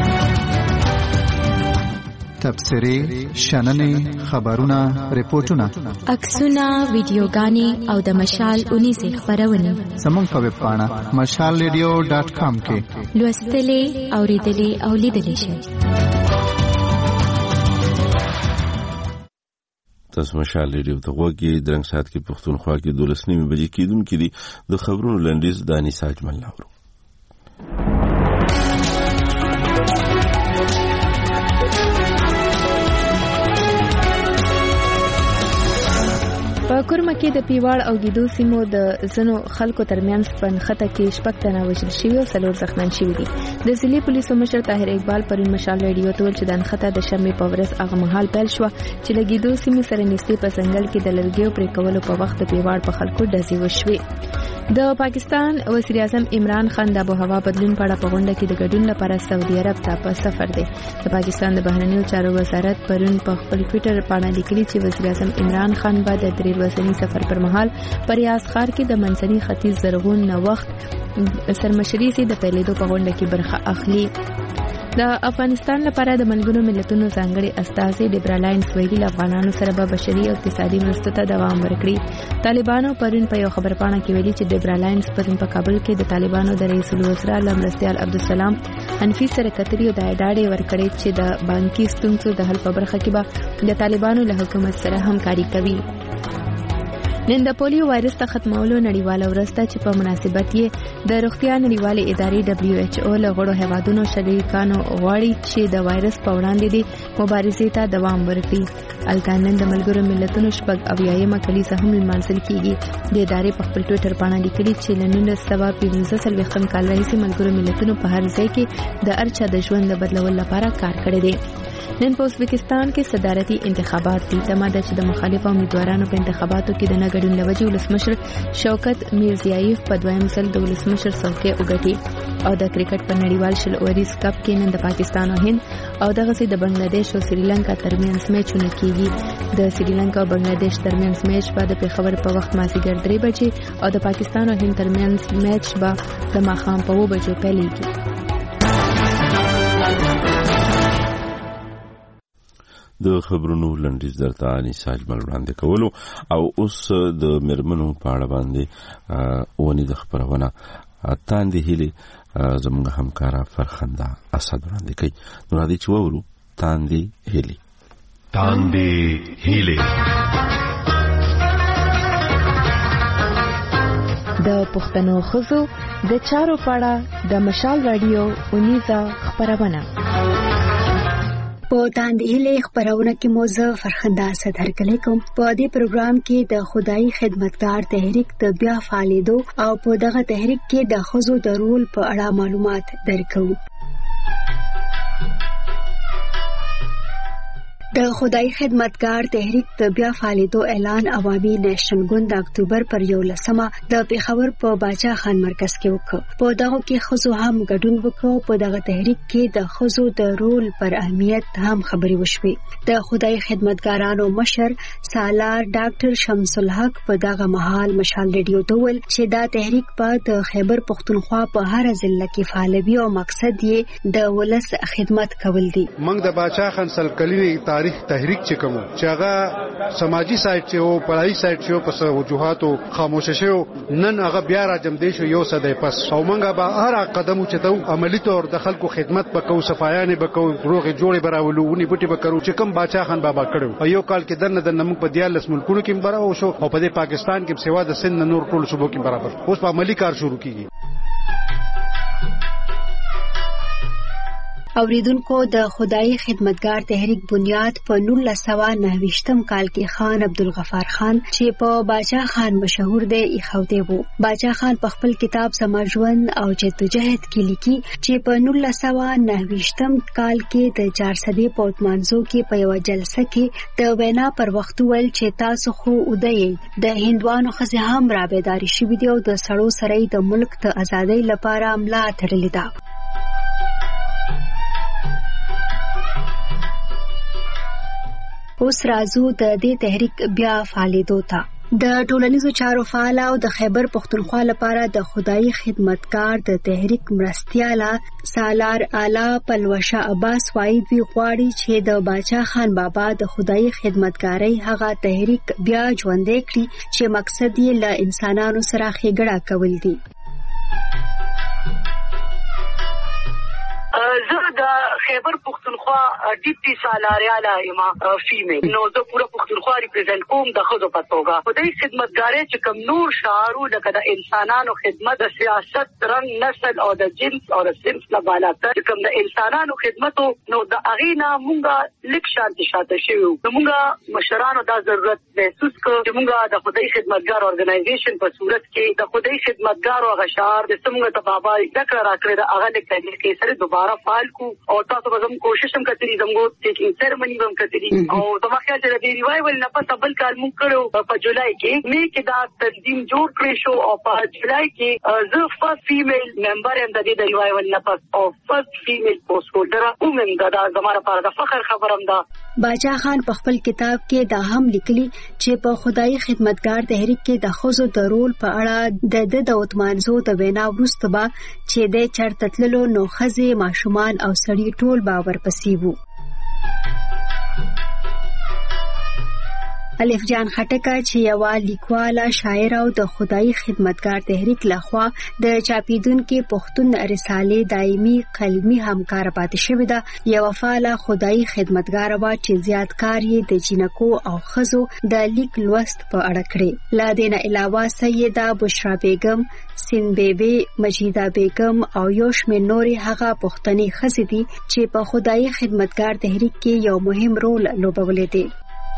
تبصرې، شننې، خبرونه، ریپورتونه، عکسونه، ویډیوګانې او د مشال 19 خبرونه زموږ په ویب پاڼه mashalradio.com کې لوستلې، اوریدلې او لیدلې شئ. تاسو مشال ریډیو ته غوږی درنګ سات کې پښتونخوا کې 12 بجې کېدونکې دي د خبرونو لنډیز د انیسا اجمل ناورو. په کورمه کې د پیواړ او ګیدو سیمو د زنو خلکو ترمنځ په نښته کې شپږ تنه وژل شوي او 4 زخمیان شوي دي. د ضلعي پولیسو مشر طاهر اقبال پرون مشال ریډیو ته ویل چې د نښته د شنبې په ورځ هغه مهال پیل شوه چې له ګیدو سیمې سره نږدې په ځنګل کې د لرګیو پرې کولو په وخت د پیواړ په خلکو ډزې وشوې. د پاکستان وزیر اعظم عمران خان د آبوهوا بدلون په اړه په غونډه کې د ګډون لپاره سعودي عرب ته په سفر دی. د پاکستان د بهرنیو چارو وزارت پرون په خپل ټوئیټر باندې لیکلي چې وزیر اعظم عمران خان به د 3 ورځني سفر پر مهال پر یاس خار کې د منځني ختیځ زرغون نوښت سرمشري سي د پیلېدو په غونډه کې برخه اخلي. د افغانستان لپاره د ملګرو ملتونو ځانګړي استازي ډیبرا لاینز ویلي افغانانو سره به بشري او اقتصادي مرستو ته دوام ورکړي. طالبانو پرون په یو خبرپاڼه کې ویلي چې ډیبرا لاینز پرون په کابل کې د طالبانو د رئیس الوزرا مرستیال عبدالسلام حنفي سره کتري او د ډاډې ورکړي چې د بانکي ستونزو د حل په برخه کې به د طالبانو له حکومت سره همکاري کوي. نن د پولیو وایرس ته ختمولو نړیواله ورځ ده چې په مناسبت یې د روغتیا نړیوالې ادارې WHO له غړو هیوادونو شریکانو غواړي چې د وایرس په وړاندې د مبارزې ته دوام ورکړي. الکانن د ملګرو ملتونو شپږ اویایمه کلیزه هم لمانځل کیږي. د ادارې په خپل ټوئیټر باندې لیکلي چې له 1945 کال راهیسې ملګرو ملتونو په هر ځای کې د ارچا د ژوند د بدلولو لپاره کار کړی دی. نن په ازبکستان کې صدارتي انتخابات دي. تمه ده چې د مخالفو امیدوارانو په انتخاباتو کې د نګډون لوجې ولسمشر شوکت میرزیایف په دویم ځل د ولسمشر څوکۍ وګټي. او د کرکټ په نړیوال شل اوریز کپ کې نن د پاکستان او هند او دغه سي د بنگلاديش او سریلانکا ترمنځ میچونه کیږي. د سریلانکا او بنگلاديش ترمنځ میچ به د پیښور په وخت مازیګر 3 بجې او د پاکستان او هند ترمنځ میچ به د ماښام په 2 بجې پیلېږي. د خبرونو لنډیز درته انیسا اجمل وړاندې کولو او اوس د میرمنو په اړه باندې ونی د خبرونه تاندې هلي زموږ همکارا فرخنده اسد وړاندې کوي. نو راځي چې وورو تاندې هلي. تاندې هلي د پښتنو خزو د چارو پاړه د مشال رادیو اونیزا خبرونه په تاندې خبرونه کې موضوع فرخنده اسد هرکلی کوم. په دې پروګرام کې د خدای خدمتګار تحریک د بیا فعالیدو او په دغه تحریک کې د خزو د رول په اړه معلومات درکو. د خدای خدمتګار تحریک د بیا فعالیدو اعلان عوامي نیشنل ګوند د اکتوبر پر 11 د پیښور په باچا خان مرکز کې وکړ. په دغه کې خزو هم ګډون وکړ. په دغه تحریک کې د خزو د رول پر اهمیت هم خبرې وشوې. د خدای خدمتګارانو مشر سالار ډاکټر شمس الحق په دغه مهال مشال ریډیو ته ویل چې دا تحریک په د خیبر پښتونخوا په هر ضلع کې فعالوي او مقصد یې د ولس خدمت کول دي. موږ د باچا خان سلکلي تحریک چې کوم چې هغه سماجی سایت چې او پړای سایت چې په څو وجوهاتو خاموش شو نن هغه بیا راجم دي شو یو صدې پس او منګه به هر قدم چې ته عملی تور د خلکو خدمت وکاو صفایانه وکاو روغه جوړې براولو ونی بوټي وکړو چې کوم باچا خان بابا کړو. یو کال کې دنه د نمک په دیالس ملکونو کې برابر شو او په پاکستان کې سیوا د سن نور ټول صوبو کې برابر. اوس په عملی کار شروع کیږي. اوریدونکو د خدای خدمتګار تحریک بنیاد په 1929 کال کې خان عبدالغفار خان چې په باچا خان مشهور دی ایښودی وو. باچا خان په خپل کتاب سما ژوند او جدوجہد کې لیکي چې په 1929 کال کې د 400 پوتمانزو کې په یو جلسه کې د وینا پر وخت ول چې تاسو خو ودی د هندوانو خزه هم را بیداری شوی دی او د سړو سره د ملک د ازادۍ لپاره عمله تړلې ده. اوس راځو د دې تحریک بیا فعالیدو ته. د ټولنیزو چارو فعال او د خیبر پښتونخوا لپاره د خدای خدمتګار د تحریک مرستیاله سالار اعلی پلوشه عباس واحد وی غواړي چې د باچا خان بابا د خدای خدمتګاری هغه تحریک بیا ژوندې کړي چې مقصد یې له انسانانو سره ښېګړه کول دي. زه د خیبر پختونخوا ډیپټي سالاریا لایم فیمیل نو زه پورا پختونخوا ریپرزینټ کوم د خزو په توګه په دې خدمتګارۍ چې کوم نور شعارو لکه د انسانانو خدمت د سیاست رنګ نسل او د جنس او د صنف نه بالا تر کوم د انسانانو خدمت نو د اغینا مونږه لیک شانته شوی نو مونږه مشرانو دا ضرورت محسوس کړ چې مونږه د خدای خدمتګار ارګنایزیشن په صورت کې د خدای خدمتګار او غشار د څنګه ته بابا ذکر راکړی د هغه لیک کې سره دوباره فعال کو او تاسو به زموږ کوشش هم کوي زموږ ټیکینګ سرمنی هم کوي او تمخه چې د ریوایول نه پس بل کال مونږ کړو په جولای کې مې کې دا تنظیم جوړ کړی شو او په جولای کې زه فرست فیمیل ممبر ام د دې ریوایول نه پس او فرست فیمیل پوسټ هولډر کوم دا زموږ لپاره د فخر خبرم ده. باچا خان په خپل کتاب کې دا هم لیکلي چې په خدای خدمتګار تحریک کې د خزو د رول په اړه د عثمانزو د وینا وروسته به چې د چرته تللو نو خزې ماشومان او سړي ټول باور پسې وو. الف جان خټکا چې یو لیکواله شاعر او د خدای خدمتګار تحریک لخوا د چاپیدونکو پښتون رساله دایمي قلمي همکار پاتې شوې ده. یو فعال خدای خدمتګار وا چې زیات کار یې د جنکو او خزو د لیک لوست په اړه کړی. لا دینه علاوه سیده بشرا بیگم، سین بیبي، مجیده بیگم او یو شمېر نورې هغه پښتني خزې دي چې په خدای خدمتګار تحریک کې یو مهم رول لوبولی دی.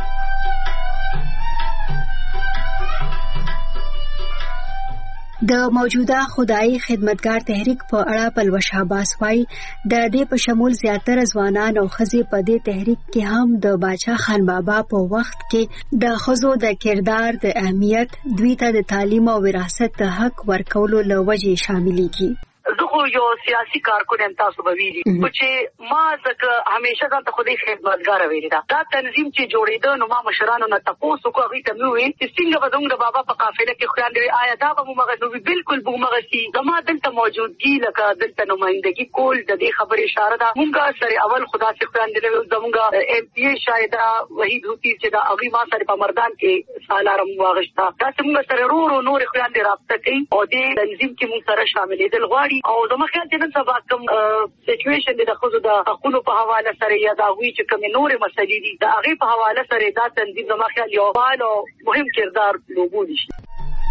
د موجوده خدای خدمتګار تحریک په اړه پلوش عباس وايي د دې په شمول زیاتره ځوانان او ښځې په دې تحریک کې هم د باچا خان بابا په وخت کې د ښځو د کردار د اهمیت، دوی ته د تعلیم او وراثت د حق ورکولو له وجې شاملېږي. زه خو یو سیاسي کارکون یم، تاسو به ویلي چې ما ځکه همیشه ځان ته خدای خدمتګار ویلي دا تنظیم چې جوړېده نو ما مشرانو نه تاسو کو هغه ته مې ویل چې څنګه به زموږ د بابا په قافله کې خوان دی آیا دا به موږ نو بالکل به موږ سي زما دلته موجودګي لکه دلته نمائندګي کول د دې خبرې اشاره ده. موږ سره اول خدا څخه خوان دی زموږ ام پی شاید وحید هوتی چې دا هغه ما سره په مردان کې سالارم واغښتا دا څنګه سره ورو نور خوان دی رابطه کوي او دې تنظیم کې موږ سره شاملې دل غواړي او زما خیال چې نن سبا کوم سچويشن د خزو د حقوقو په حواله سره یا دا وی چې کوم نورې مسلې دي دا هغه په حواله سره دا تنظیم زما خیال یو فعال او مهم کردار لوبولی شي.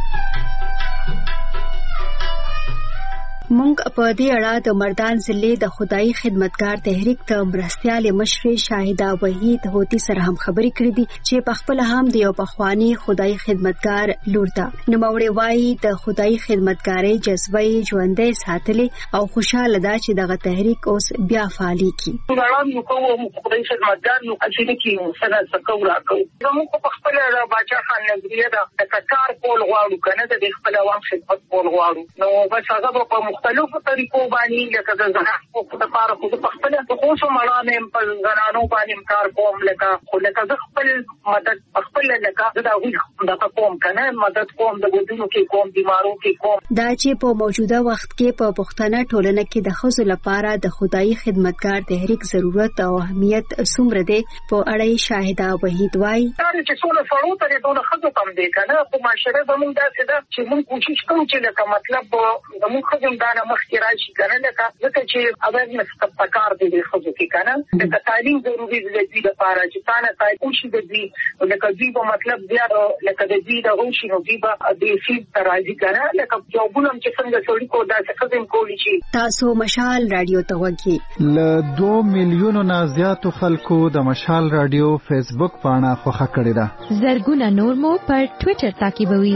مونږ په دې اړه د مردان ضلع د خدای خدمتګار تحریک ته مرستيال مشر شاهده وحید هوتی سره هم خبرې کړې دي چې په خپل هم د یو پخوانی خدای خدمتګار لور ده. نو موري وایي د خدای خدمتګارۍ جذبه ژوندۍ ساتلې او خوشاله ده چې دغه تحریک اوس بیا فعالي کی. نو کوم خدای خدمتګار نو اصلي کې سره سکو راکو زموږ په خپل باچا خان نظریه ده د کار کول غواړو کنه د خپل عوام خدمت کول غواړو نو بس هغه په مختلفو طریقو باندې لکه د زنانو په لپاره خو په خپل خصوصو مړانه په زنانو باندې کار کوم لکه خپل مدد خپل لکه دا وی دا کوم کنه مدد کوم د ودونو کې کوم بیمارو کې کوم دا چې په موجوده وخت کې په پښتنه ټولنه کې د خزو لپاره د خدای خدمتګار تحریک ضرورت او اهمیت څومره دی په اړه شاهده وحید وايي چې څونه فړو ته د خزو کم دی کنه په معاشره زموږ داسې ده چې موږ کوشش کوو چې لکه مطلب زموږ خزو دا مخکې راشي کنه لکه چې اوازنس پکار دی د خزو کې کنه د تعلیم ضروري دی د لپاره چې تانه تعلیم شي د دې لکه دې په مطلب بیا لکه د دې د روشي نو دې به د فی ترازی کنه لکه جوابونه چې څنګه سړی کو دا څه خدم کولی شي. تاسو مشال رادیو ته وګورئ. ل 2 میلیونو نه زیاتو خلکو د مشال رادیو فیسبوک پاڼه خوښه کړې ده. زرګونه نور مو پر ټوئیټر تعقیبوي.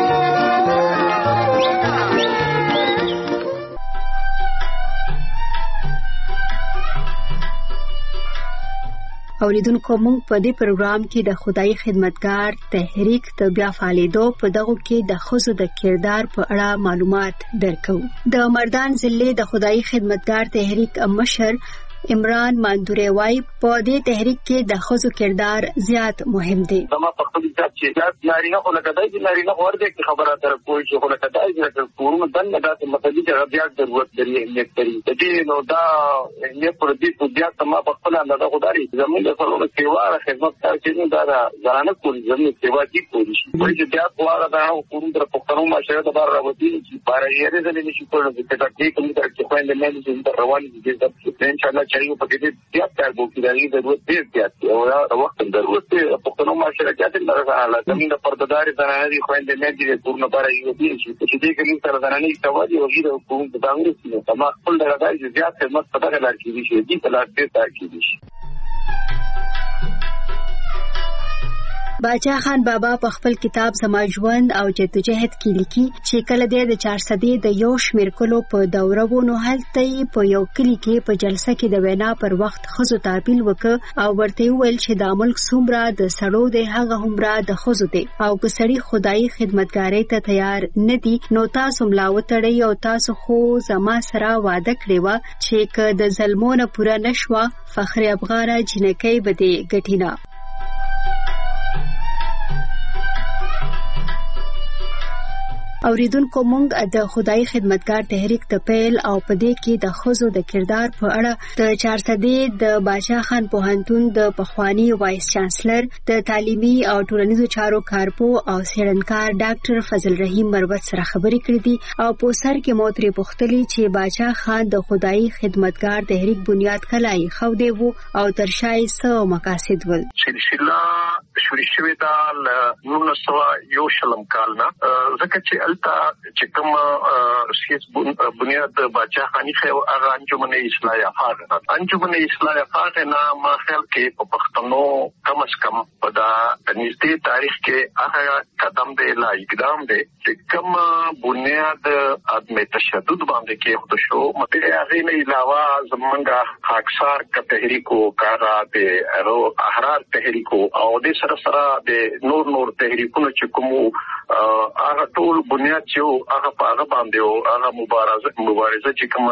اوریدونکو مونږ په دې پروګرام کې د خدای خدمتګار تحریک ته بیا فعالیدو په دغه کې د خزو د کردار په اړه معلومات درکو. د مردان ضلع د خدای خدمتګار تحریک مشر عمران ماندوري وايي په دې تحریک کې د خزو کردار زیات مهم دی. زما په خپل ذات چې ذات نارینه خو لکه دای نارینه ورته کې خبره تر کوی چې خو لکه دای چې کورونه دنه داسې مطلب چې بیا ضرورت لري اهمیت لري د دې نو دا نه پر دې په بیا سم په خپل اندازه خداري زموږ د سره سیوا خدمت کوي دا ځانه کوي زموږ سیوا دي کوي چې بیا خو دا کورونه تر پښتنو معاشره د بار راوځي چې بار یې دې نشي کولای چې دا کې کوم تر کې خويندې نه دي روان دي چې ان شاء الله بچایو په دې زیات کار وکړي دا ضرورت ډیر زیات او دا وخت ضرورت دی په کومه معاشره کې چې لږه حالت زمين د پرددار زنانه دي خويندې نه دي پورن لپاره یو دي چې دې کې سره زنانه استوادي او غیر حکومت د باندې چې تمام خپل دغه زیات خدمت په دغه لار کې دي چې دې په لار کې تاکید شي. باچا خان بابا په خپل کتاب زما ژوند او جدوجہد کې لیکي چې کله د 400 د یو شمېر کلو په دوره وونو هلته په یو کلی کې په جلسه کې د وینا پر وخت خزو تعبیل وکړ او ورته ویل چې د ملک څومره د سړو د هغه همرا د خزو دی او که سړی خدای خدمتګاری ته تیار نه دي نو تاسو ملاوتړی او تاسو خو زما سره وعده کړی و چې که د ظلمونو پوره نشوه فخر افغان جنکی بده ګټینا. اوریدونکو مونږ د خدای خدمتګار تحریک د پیل او پدې کې د خزو د کردار په اړه د 400 د باچا خان پوهنتون د پخوانی وایس چانسلر د تعلیمي او ټولنیزو چارو کارپو او سیړنکار ډاکټر فضل رحیم مروت سره خبرې کړې دي او په سر کې موتري پوښتلې چې باچا خان د خدای خدمتګار تحریک بنیاد کلای خو دی وو او ترشای سو مقاصد ول سلسله شوري شوی دا نو یو شلم کالنا زکه چې التا چې کوم سیاس بنیاد باچا خانی خو هغه انجمن اصلاح افاق نه ما خیال کې په پښتنو کم از کم په دا نږدې تاریخ کې هغه قدم دی لا اقدام دی چې کوم بنیاد عدم تشدد باندې کې خود شو مته هغه نه علاوه زمونږه خاکسار ک تحریکو کارا به احرار تحریکو او د سره د نور تحریکونو چې کوم هغه ټول بنیاد چې هغه په هغه باندې او هغه مبارزه چې کوم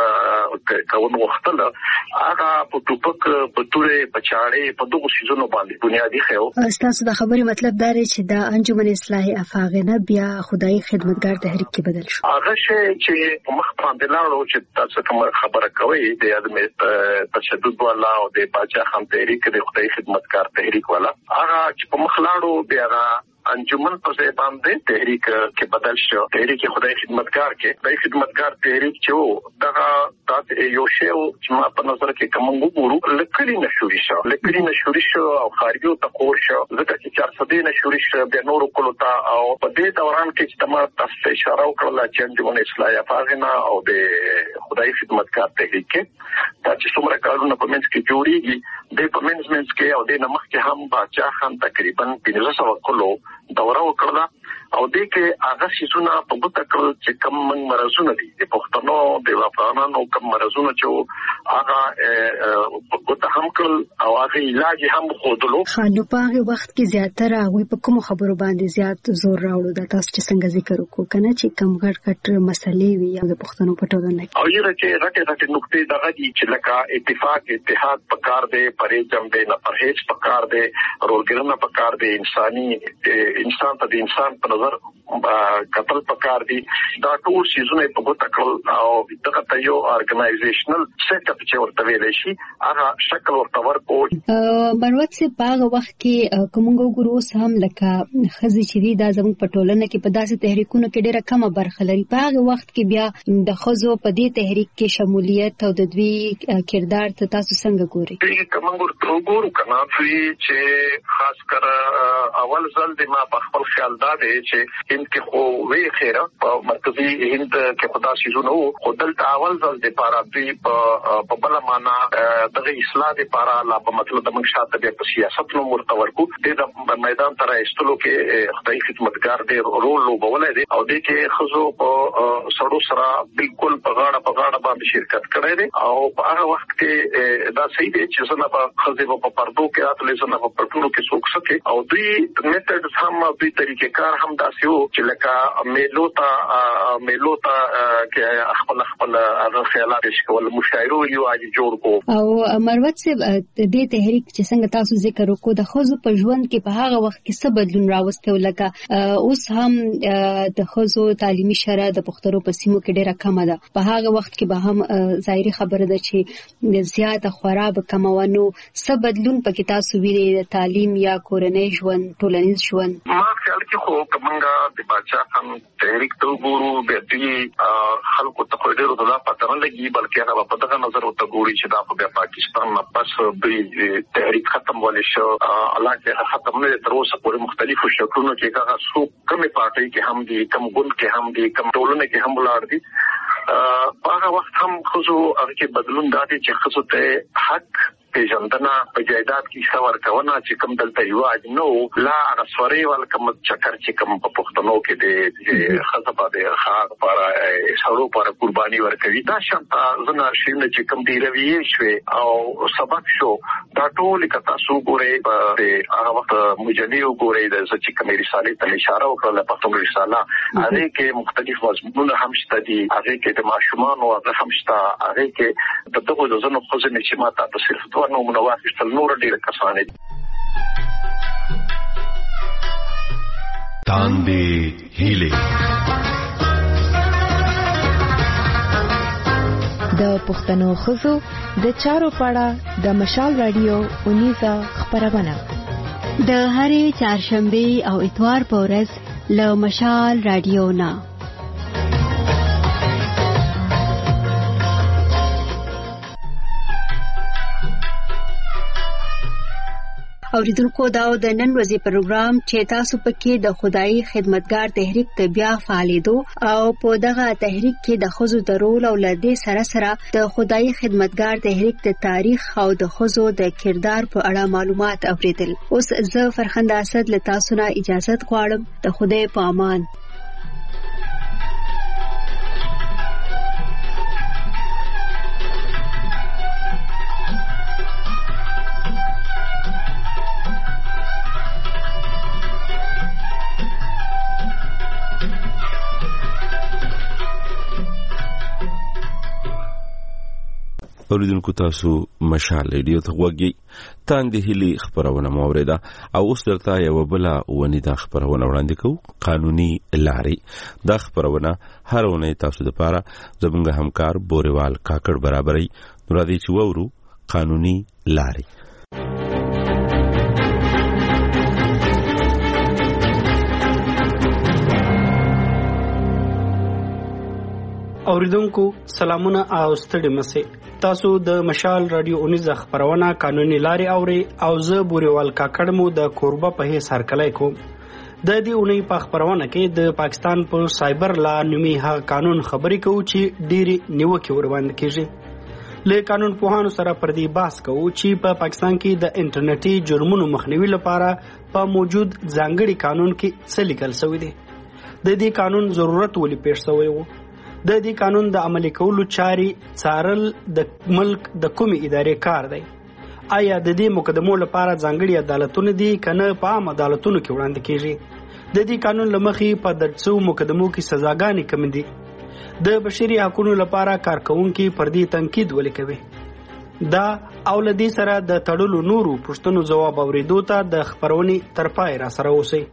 وختله هغه په ټوپک په تورې بچاړې په دغه شیزونو باندې بنیادی خو تاسو د خبرې مطلب دا دی چې د انجمن اصلاح افاغنه بیا خدای خدمتګار تحریک کې بدل شو. هغه شی چې مخ باندې لاړو چې تاسو کوم خبره کوي د عدم تشدد والا او د باچا خان تحریک د خدای خدمتګار تحریک والا هغه چې په مخ لاړو بیا انجمن په ځای باندې تحریک کې بدل شو. تحریک خدای خدمتګار کې خدای خدمتګار تحریک چې دغه یو شی چې ما په نظر کې کوم وګورو لکړی نشوري شو او خارجو تقور شو ځکه چې 400 نشوري شو د نورو کولو ته او په دې دوران کې چې تمام تاسو اشاره وکړه چې انجمن اصلاح افاغنه او د خدای خدمتګار تحریک کې چې څومره کارونه په منځ کې جوړیږي د په منځ کې او د نمخ کې هم باچا خان تقریبا 1500 کولو دوره وکړه او دې کې هغه شیزونه په بوته کړل چې کوم مرزونه دي د پښتنو د افغانانو کوم مرزونه چې هغه په بوته هم کړل او هغه علاج هم خودلو. خانو په هغه وخت کې زیاتره هغه په کوم خبرو باندې زیات زور راوړو د تاسو چې څنګه ذکر وکړو کنه چې کم غټ مسلې وي د پښتنو په ټولنه کې او یره چې غټه نقطې دغه دي چې لکه اتحاد پکار دی پرې جام دی نه پرهیز پکار دی رولګرنه پکار دی انسان ته د انسان په نظر قتل پکار دي دا ټول شیزونه په بوته کړل او دغه ته یو ارګنایزیشنل سیټ اپ چې ورته ویل شي هغه شکل ورته ورکول. مروت سي په وخت کې کومو ګورو سم لکه خزي چې دا زموږ په ټولنه کې په داسې تحریکونو کې ډېره کمه برخه لري. په هغه وخت کې بیا د خزو په دې تحریک کې شمولیت او د دوی کردار ته تاسو څنګه ګوري؟ کومو ګورو کنه چې خاص کر اول ځل د ما په خپل خیال دا دی چې هند کې خو وی خیره په مرکزی هند کې خدا شیزونه خو دلته اول ځل د پاره دوی په بل معنا دغه اصلاح د پاره لا په مطلب د منشاته په سیاست نو مرتور کو د میدان تر ایستلو کې خدای خدمتګار دی رول لوبولای دی او د کې خزو په سړو سره بالکل په غاړه باندې شرکت کړی دی او په هغه وخت کې دا صحیح دی چې څنګه په خزو په پردو کې راتلې څنګه په پټونو کې څوک سکے او دوی میتھډز هم دوی طریقې کار هم داسې وو چې لکه میلو ته کې خپل هغه خیالات شکول مشاعره یو اجي جوړ کو. او مروت صاحب دې تحریک چې څنګه تاسو ذکر وکړو د خزو په ژوند کې په هغه وخت کې څه بدلون راوسته لکه اوس هم د خزو تعلیمي شرایط د پښتنو په سیمو کې ډېره کمه ده. په هغه وخت کې به هم ظاهري خبره ده چې زیاته خراب کمونو څه بدلون پکې تاسو ویلي د تعلیم یا کورنۍ ژوند ټولنیز ژوند؟ ما خیال کې خو کومه د باچا خان تحریک ته ګورو به دې خلکو ته ډېر د لا پته نه لګي بلکې هغه په دغه نظر ته ګوري چې دا په پاکستان نه پس د تحریک ختم ولې شو علاقه ختم نه تر اوسه پورې مختلفو شکلونو کې هغه څو کمې پارټي کې هم دي کم ګوند کې هم دي کم ټولنه کې هم ولاړ دي هغه وخت هم خو هغه کې بدلون داتې چې خو ته حق پیژندنه په جایداد کې خبر کونه چې کوم دلته یواج نو لا اسوري ول کوم چکر چې کوم په پښتنو کې د خصبه د خاص لپاره شروع پر قرباني ورکوي دا شانت زنه شینه چې کوم دی رویه شوي او سبق شو دا ټول کتا سو ګورې په هغه وخت مجلې وګورې د چې کوم رساله ته اشاره وکړه په پښتو رساله هغه کې مختلف مضمون هم شته دي هغه کې د ماشومان او هغه هم شته هغه کې د دغه ځنو خو ځنه چې ماته په صرف نو منوافق نور ډیر کسان دي تاندې هیله د پښتنو خزو د چارو پاړه د مشال رادیو 19 خبرونه د هرې چهارشنبه او اتوار په ورځ له مشال رادیو نه اوریدونکو دا د نن ورځې پروګرام چې تاسو پکې د خدای خدمتګار تحریک ته بیا فعالیدو او په دغه تحریک کې د خزو د رول او لدې سره سره د خدای خدمتګار تحریک د تاریخ او د خزو د کردار په اړه معلومات اوریدل. اوس زه فرخنده اسد له تاسو نه اجازه غواړم. د خدای په امان. اوریدونکو تاسو مشال ریډیو ته وګورئ تاندې هلي خبرونه موریده او اوس درته یو بل ونیدا خبرونه وړاندې کوو قانوني لارې دا خبرونه هر ونه تاسو د پاره زموږ همکار بوريوال کاکړ برابرۍ نورادي چې وورو قانوني لارې اوریدونکو سلامونه او ستړي مسه تاسو د مشال رادیو 19 خبرونه قانوني لارې اوري او زه بوريوال کاکړ مو د کوربه په هي سرکلای کوم. د دې اونۍ په خبرونه کې د پاکستان په سایبر لا نومي ها قانون خبري کوي چې ډيري نیوکه ور باندې کیږي. له قانون پوهانو سره پر دې بحث کوي چې په پاکستان کې د انټرنیټي جرمونو مخنیوي لپاره په موجود ځانګړي قانون کې څه لیکل شوی دی. د دې قانون ضرورت ولې پیښ شوی و. د دې قانون د عملي کولو چاري څارل د ملک د کومې ادارې کار دی. آیا د دې مقدمو لپاره ځانګړي عدالتونه دي کنه په عام عدالتونو کې وړاندې کیږي. د دې قانون لمخې په درڅو مقدمو کې سزاګانې کم دي. د بشري حقوقو لپاره کارکونکي پر دې تنقید ولیکوي. دا او لدی سره د تړلو نورو پښتنو جواب اوریدو ته د خبرونې ترپای را سره اوسئ.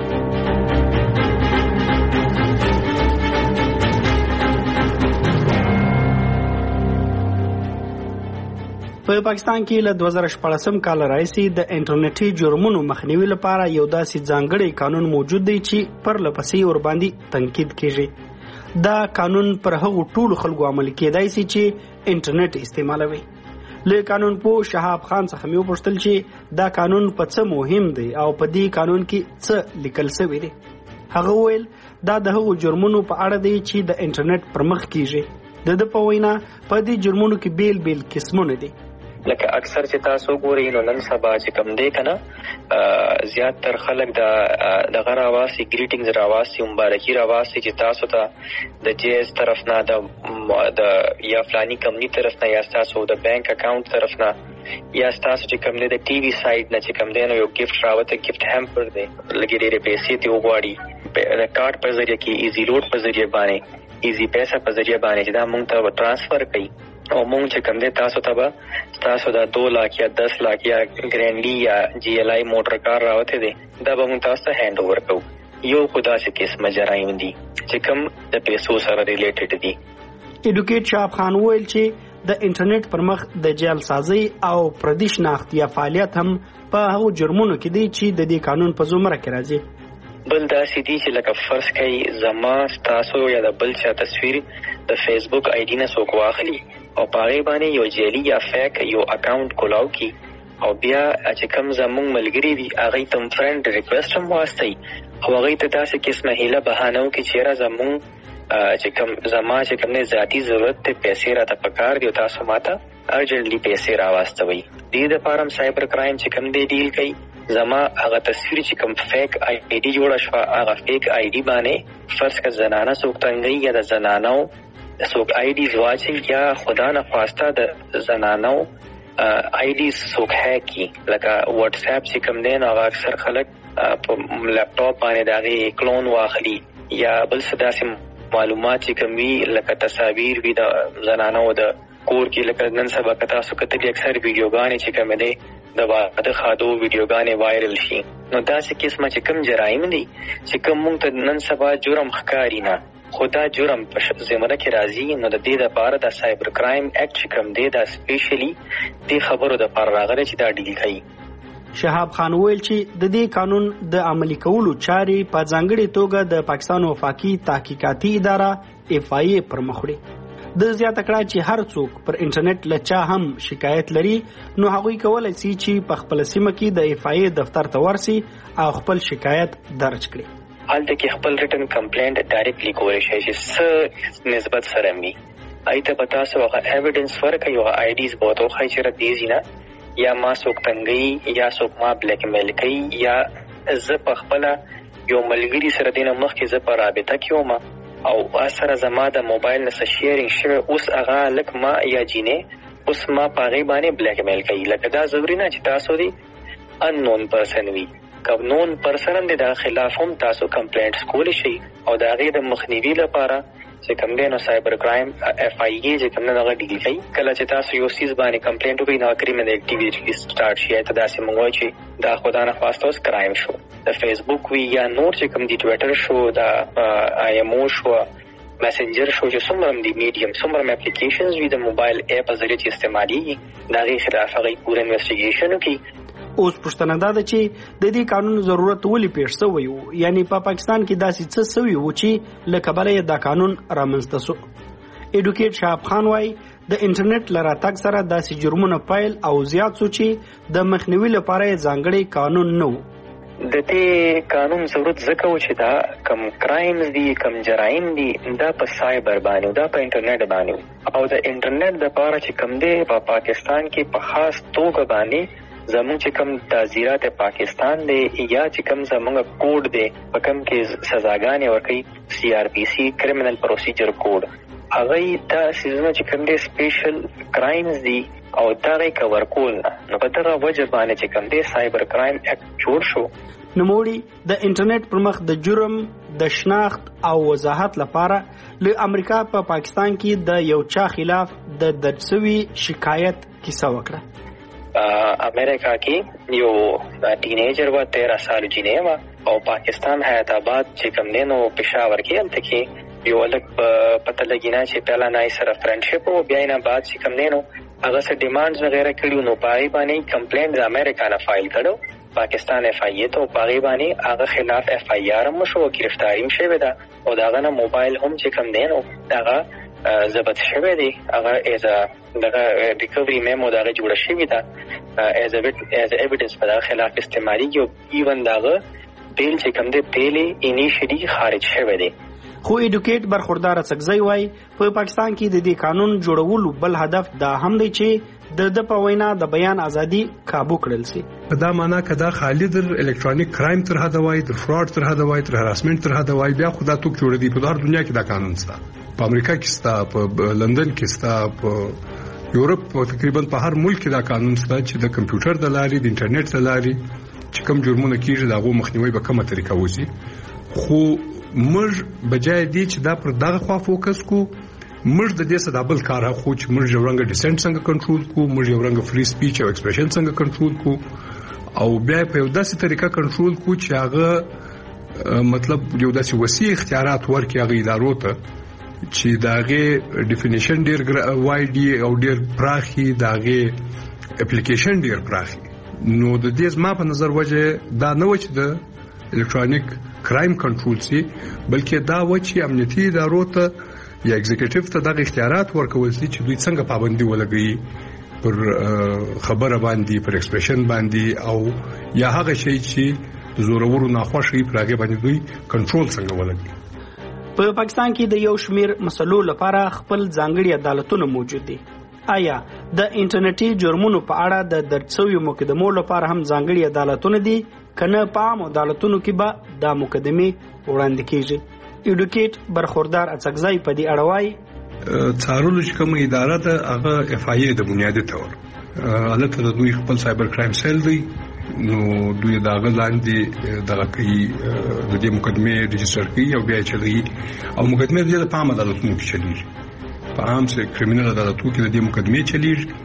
په پاکستان کې له 2014 کال راځي د انټرنیټي جرمونو مخنیوي لپاره یو داسې ځانګړی قانون موجود دی چې پر لپسې ور باندې تنقید کیږي. دا قانون پر هغو ټولو خلکو عملي کېدای شي چې انټرنیټ استعمالوي. له قانون په شهاب خان څخه مې وپوښتل چې دا قانون په څه مهم دی او په دې قانون کې څه لیکل شوی دی. هغه ویل دا د هغو جرمونو په اړه دی چې د انټرنیټ پر مخ کیږي. د په وینا په دې جرمونو کې بیل بیل قسمونه دي. لکه اکثر چې تاسو ګورئ نو نن سبا چې کوم دی کنه زیات تر خلک د غراواسي گریټینګز راواسي مبارکي راواسي چې تاسو ته د جیز طرف نه د یا فلانی کمپنی طرف نه یا تاسو د بانک اکاونټ طرف نه یا تاسو چې کوم دی د ټي وي سایت نه چې کوم دی نو یو گیفت راوته گیفت هامپر دی لګي ډېرې پیسې ته وغواړي د کارت په ذریعہ کې ایزی لوډ په ذریعہ باندې ایزی پیسې په ذریعہ باندې چې دا مونږ ته ټرانسفر کوي او مونږ چې کوم دی تاسو ته به تاسو دا 2 लाख یا 10 लाख یا ګرانډي یا جی ال آی موټر کار راوته دي دا به مونږ تاسو ته هاند اوور کوو. یو خدا چې قسمه جرایم دي چې کوم د پیسو سره ریلیټډ دي. ایډوکیټ شاب خان ویل چې د انټرنیټ پر مخ د جعل سازي او پردیش ناخت یا فعالیت هم په هغو جرمونو کې دي چې د دې قانون په زمره کې راځي. بل دا سیدی چې لکه فرض کړئ زما تاسو یا د بل چا تصویر د فیسبوک آی ډی نه څوک واخلي او په هغې باندې یو جعلي یا فیک یو اکاونټ کولاو کی او بیا چې کوم زموږ ملګري دي هغې ته فرینډ ریکویسټ هم واستوي او هغې ته داسې قسمه هیله بهانه وکړي چې یاره زموږ زما چې کوم دی ذاتي ضرورت دی، پیسې راته پکار دي او تاسو ماته ارجنټلی پیسې راواستوئ. دې دپاره هم سایبر کرایم چې کوم دی ډیل کوي. زما هغه تصویر چې کوم فیک آی ډي جوړه شوه هغه فیک آی ډي باندې فرض که زنانه څوک تنګوي یا د زنانو څوک آی ډیز واچي یا خدا نخواسته د زنانو آی ډیز څوک هیک کي، لکه واټس اپ چې کوم دی نو هغه اکثر خلک په لپټاپ باندې د هغې کلون واخلي یا بل څه داسې معلومات چې کوم وي لکه تصاویر وي د زنانو د کور کې، لکه نن سبا که تاسو کتلي اکثر ویډیوګانې چې کومې دی د واده خادو ویډیوګانې وایرل شي. نو داسې قسمه چې کوم جرایم دي چې کوم موږ ته نن سبا جرم ښکاري نه خو دا جرم په زمره کې راځي، نو د دې دپاره د سایبر کرایم اکټ چې کوم دی دا سپیشلی دې خبرو دپاره راغلی چې دا ډیل کوي. شهاب خان ویل چې د دې قانون د عملي کولو چارې په ځانګړې توګه د پاکستان وفاقي تحقیقاتي اداره FIA پر مخ وړي. د زیاته کړه چې هر څوک پر انټرنیټ له چا هم شکایت لري نو هغوی کولی سي چې په خپله سیمه کې د FIA دفتر ته ورسي او خپل شکایت درج کړي. هلته کې خپل ریټن کمپلینټ ډایرکټلی کولی شي چې څه نسبت سره وي. هلته به تاسو هغه ایویډنس ورکوئ، هغه آی ډیز به ورته وښایي چې دې ځینه یا ما څوک تنګوي یا څوک ما بلیک میل کوي یا زه په خپله یو ملګري سره دې نه مخکې زه په رابطه کې وم او سره زما د موبایل نه څه شیرینګ شوی، اوس هغه لک ما یا جینې اوس ما په هغې باندې بلیک میل کوي. لکه دا ضروري نه چې تاسو دی اننون پرسن وي، که نون پرسن هم دی د خلاف هم تاسو کمپلینټس کولی شئ او د هغې د مخنیوي لپاره چې کوم دی نو سایبر کرایم FIA چې کوم دی هغه ډیل کوي. کله چې تاسو یو څیز باندې کمپلینټ وکړئ نو کریمنل اکټیویټي سټارټ شي، ته داسې موږ وایو چې دا خدا نخواسته اوس کرایم شو. د فیسبوک وي یا نور چې کوم دی ټویټر شو، د IMO شو، میسنجر شو، چې څومره هم دي میډیم څومره هم اپلیکیشنز وي د موبایل اپ په ذریعه چې استعمالېږي د هغې خلاف هغوی پوره انویسټیګیشن وکړي. اوس پوښتنه دا ده چې د دې قانون ضرورت ولې پیښ شوی و، یعنی په پاکستان کې داسې څه شوي و چې له کبله یې دا قانون رامنځته شو. ایډوکیټ شهاب خان وایي د انټرنیټ له راتګ سره داسې جرمونه پیل او زیات شو چې د مخنیوي لپاره یې ځانګړی قانون نه و. د دې قانون ضرورت ځکه و چې دا کم کرایمز دي کم جرایم دي دا په سایبر باندې دا په انټرنیټ باندې او د انټرنیټ دپاره چې کم دی په پاکستان کې په خاص توګه باندې زموږ چې کوم تعزیرات پاکستان دی یا چې کوم زموږ کوډ دی په کوم کې سزاګانې ورکوي CRPC کریمنل پروسیجر کوډ هغوی دا سیزونه چې کوم دی سپیشل کرایمز دي او دغه کور کول نه نو په دغه وجه باندې چې کوم دی سایبر کرایم اکټ جوړ شو. نوموړي د انټرنیټ پر مخ د جرم د شناخت او وضاحت لپاره له امریکا په پاکستان کې د یو چا خلاف د درج شوي شکایت کیسه وکړه. امریکا کې یو ټینیجر و 13 سال جینې و او پاکستان حیات آباد چې کوم دی نو پېښور کې هلته کې یو هلک پته لګي نه چې پهله نه یې سره فرینډشپ و بیا یې نه بعد چې کوم دی نو هغه څه ډیمانډز وغیره کړي نو په هغې باندې کمپلینټ د امریکا نه فایل کړو پاکستان FIA ته او په هغې باندې هغه خلاف FIR هم وشو او ګرفتاري هم شوې ده او د هغه نه موبایل هم چې کوم دی نو هغه ضبط شوی دی، هغه ایز دغه ریکوری میمو دغه جوړه شوې ده ایز ایویډنس په دغه خلاف استعمالېږي او ایون دغه بیل چې کوم دی بیل یې انیشلی خارج شوی دی. خو ایډوکیټ برخوردار څکزی وایي په پاکستان کې د دې قانون جوړولو بل هدف دا هم دی چې د په وینا د بیان ازادي کابو کړل شي. دا معنا کدا خالي در الکترونیک کرایم تر حد وای، در فراډ تر حد وای، تر هراسمنت تر حد وای، بیا خدا توک جوړ دی په هر دنیا کې دا قانون ستا په امریکا کې ستا په لندن کې ستا په یورپ او تقریبا په هر ملک کې دا قانون ستا چې د کمپیوټر د لارې د انټرنیټ د لارې چې کوم جرمونه کیږي دا غو مخنیوي به کومه طریقه وسی. خو موږ بجای دی چې دا پر دغه خوا فوکس کو موږ د دې سدابل کار خو چې موږ یو رنګ ډیسنټ څنګه کنټرول کو، موږ یو رنګ فری سپیچ او ایکسپریشن څنګه کنټرول کو او بیا په یو داسې طریقه کنټرول کو چې هغه مطلب یو داسې وسیع اختیارات ورکړي هغه ادارو ته چې داغه ډیفینیشن ډیر وای دی او ډیر پراخي داغه اپلیکیشن ډیر پراخي. نو د دې زما په نظر وجه دا نه و چې د الکترونیک کرایم کنټرول سي، بلکې دا و چې امنیتي ادارو ته یا ایگزیکټیو ته د اختیارات ورکول شي چې دوی څنګه پابندي ولګي پر خبره باندې، پر ایکسپریشن باندې، او یا هغه شی چې زورورو ناخوشي پر هغه باندې دوی کنټرول څنګه ولګي. په پاکستان کې د یو شمیر مسلو لپاره خپل ځانګړي عدالتونه موجود دي. آیا د انټرنیټي جرمونو په اړه د درج شویو مقدمو لپاره هم ځانګړي عدالتونه دي کنه په عام عدالتونو کې به دا مقدمې وړاندې کیږي؟ ایډوکیټ برخوردار اڅکزی په دې اړه وایي څارلو چې کوم اداره ده هغه اف آی ای د بنیادی تور البته د دوی خپل سایبر کرایم سیل دی، نو دوی دا غلاندې دغه کوي د دې مقدمه ريجستره کوي او بیا چلوي، او مقدمه د عام عدالتونو کې چلیږي، په عام سه کریمینل عدالتونو کې د دې مقدمه چلیږي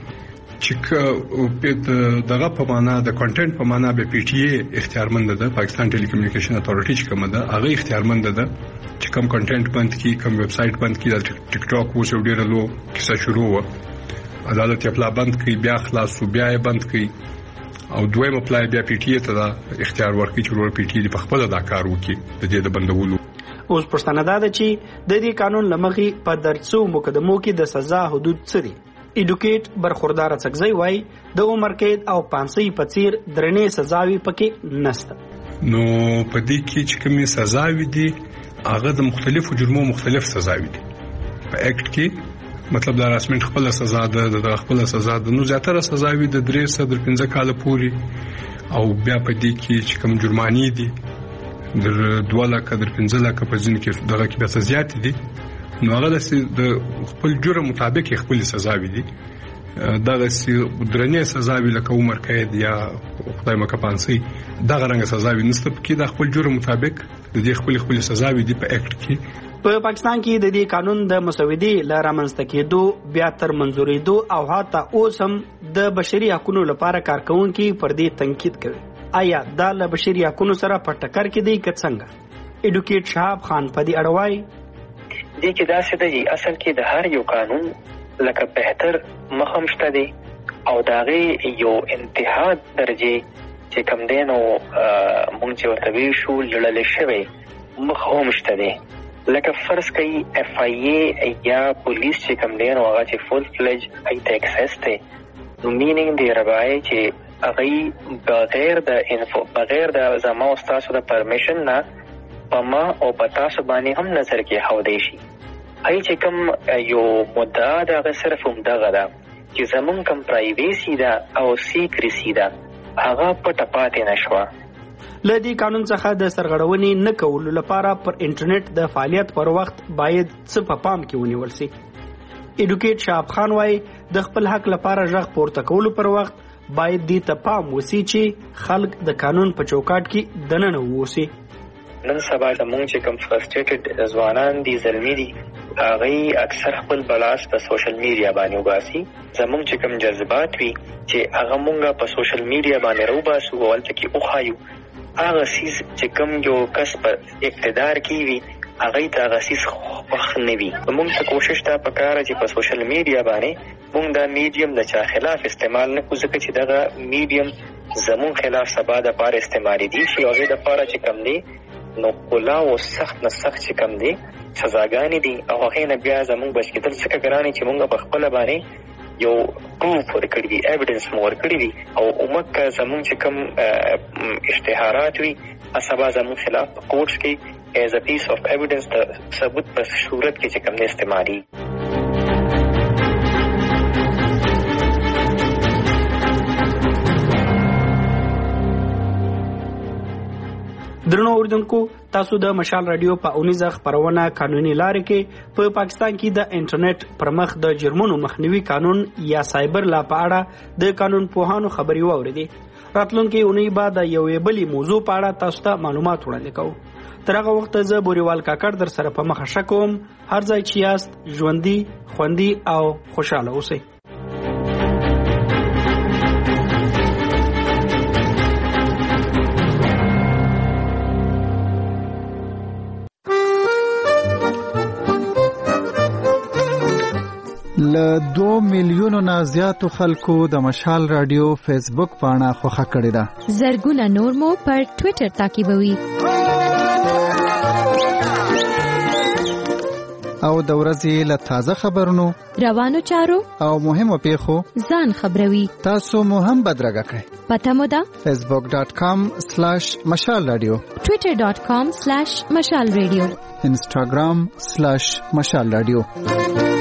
چې دغه په معنا د کنټنټ په معنا به پی ټی ای اختیارمند ده، پاکستان ټیلی کمیونیکیشن اتھارټی چې کومه ده هغه اختیارمند ده چې کوم کنټنټ بند کی، کوم ویب سټ بند کی، د ټیک ټاک وو څو ډیره لو کیسه شروع و، عدالت یې پلا بند کی، بیا خلاص بیا یې بند کی، او دویم اپلای بیا پی ټی ای ته اختیار ورکړي چې ور پی ټی ای په خپل دا کار وکړي د دې د بندولو. اوس پښتنه ده چې د دې قانون لمغي په درڅو مقدمو کې د سزا حدود څه دي؟ ایډوکیټ برخوردار اڅکزی وایي د عمر قید او پانسۍ په څیر درنې سزاوي پکې نشته. نو په دې کې چې کومې سزاوي دي هغه د مختلفو جرمونو مختلف سزاوي دي. په اکټ کې مطلب د هراسمنټ خپل سزا ده، د خپل سزا ده، نو زیاتره سزاوي د 3 تر 15 کال پورې، او بیا په دې کې چې کوم جرمانی دي در 2 لک در 15 لک په ځین کې دغه کې به زیات دي، نو هغه د خپل جرم مطابق خپل سزاوي دي. دغه درنې سزاوي لکه عمر قید یا خدای مکه پانسۍ دغه رنګ سزاوي نشته، کې د خپل جرم مطابق د دې خپل سزاوي دي په اکټ کې. په پاکستان کې د دې قانون د مسودې ل رامنځته کېدو بیا تر منځورېدو او حتی اوس هم د بشري حقوقو لپاره کارکونکي پر دې تنقید کوي. آیا دا له بشري حقوقو سره په ټکر کې دی که څنګه؟ ایډوکیټ شهاب خان په دې اړه وایي دې کې دا څه دی، اصل کې د هر یو قانون لکه بهتر مخم شته دی او داغه یو انتها درجه چې کم دی نو مونږ چې ورته وی شو لړل شوی مخ هم شته دی. لکه فرض کوي اف آی ای یا پولیس چې کم دی نو هغه چې فول فلج ایت ایکسس ته نو مینینګ دی ربای چې هغه بغیر د زما او تاسو د پرمیشن نه پما او پتا سبانی هم نظر کې هاو دی شي. ای چې کوم یو مدعا دا صرف هم دغه ده چې زمون کوم پرایویسی ده او سیکریسی ده هغه پټه پاتې نشوه. لدی قانون څخه د سرغړونې نه کولو لپاره پر انټرنیټ د فعالیت پر وخت باید څه په پام کې ونیول شي. ایډوکیټ شهاب خان وایي د خپل حق لپاره غږ پورته کولو پر وخت باید دې ته پام وسی چې خلک د قانون په چوکاټ کې دننه ووسی. نن سبا زموږ چې کوم فرستریټډ ځوانان دي زلمی دي هغه اکثر خپل بلاس په سوشل میډیا باندې وګاسي. زموږ چې کوم جذبات وي چې هغه مونږه په سوشل میډیا باندې روباسو ولته کې اوخایو هغه سیس چې کوم یو کس په اقتدار کې وي هغه ته هغه سیس خوښ نه وي. مونږ ته کوشش تا پکاره چې په سوشل میډیا باندې مونږ دا میډیم د چا خلاف استعمال نه کوو ځکه چې دغه میډیم زمون خلاف سبا د پاره استعمالي دي شي او د پاره چې کم دي نو کولا او سخت نه سخت چې کم دي سزاګانې دي او هغه نه بیا زمون بچ کېدل څه ګرانې چې مونږ په خپل باندې یو پروف ورکړي دي ایویډنس مو ورکړي دي او عموما زمون چې کوم اشتهارات وي سبا زمون خلاف کورټس کې as a piece of evidence د ثبوت په صورت کې چې کوم نه استعمالي. درنو اوردونکو تاسو د مشال رادیو په اونیزه خبرونه قانوني لارې کې په پاکستان کې د انټرنیټ پر مخ د جرمونو مخنیوي قانون یا سایبر لا په اړه د قانون پوهانو خبري واوریدي. راتلونکي اونۍ بعد یو بلی موضوع په اړه تاسو ته معلومات وړاندې کوم. تر هغه وخت زه بوريوال کاکړ در سره په مخه شکوم. هر ځای چې یاست ژوندۍ خوندي او خوشاله اوسئ. له 2 میلیونونو زیاتو خلکو د مشال رادیو فیسبوک پاڼه خوښه کړې ده. زرګونه نور مو پر ټوئیټر تعقیبوي. او د ورځې له تازه خبرونو، روانو چارو او مهمو پیښو ځان خبروي. تاسو مو هم بدرګه کړئ. پته مو ده facebook.com/مشال رادیو، twitter.com/مشال رادیو، instagram/مشال رادیو.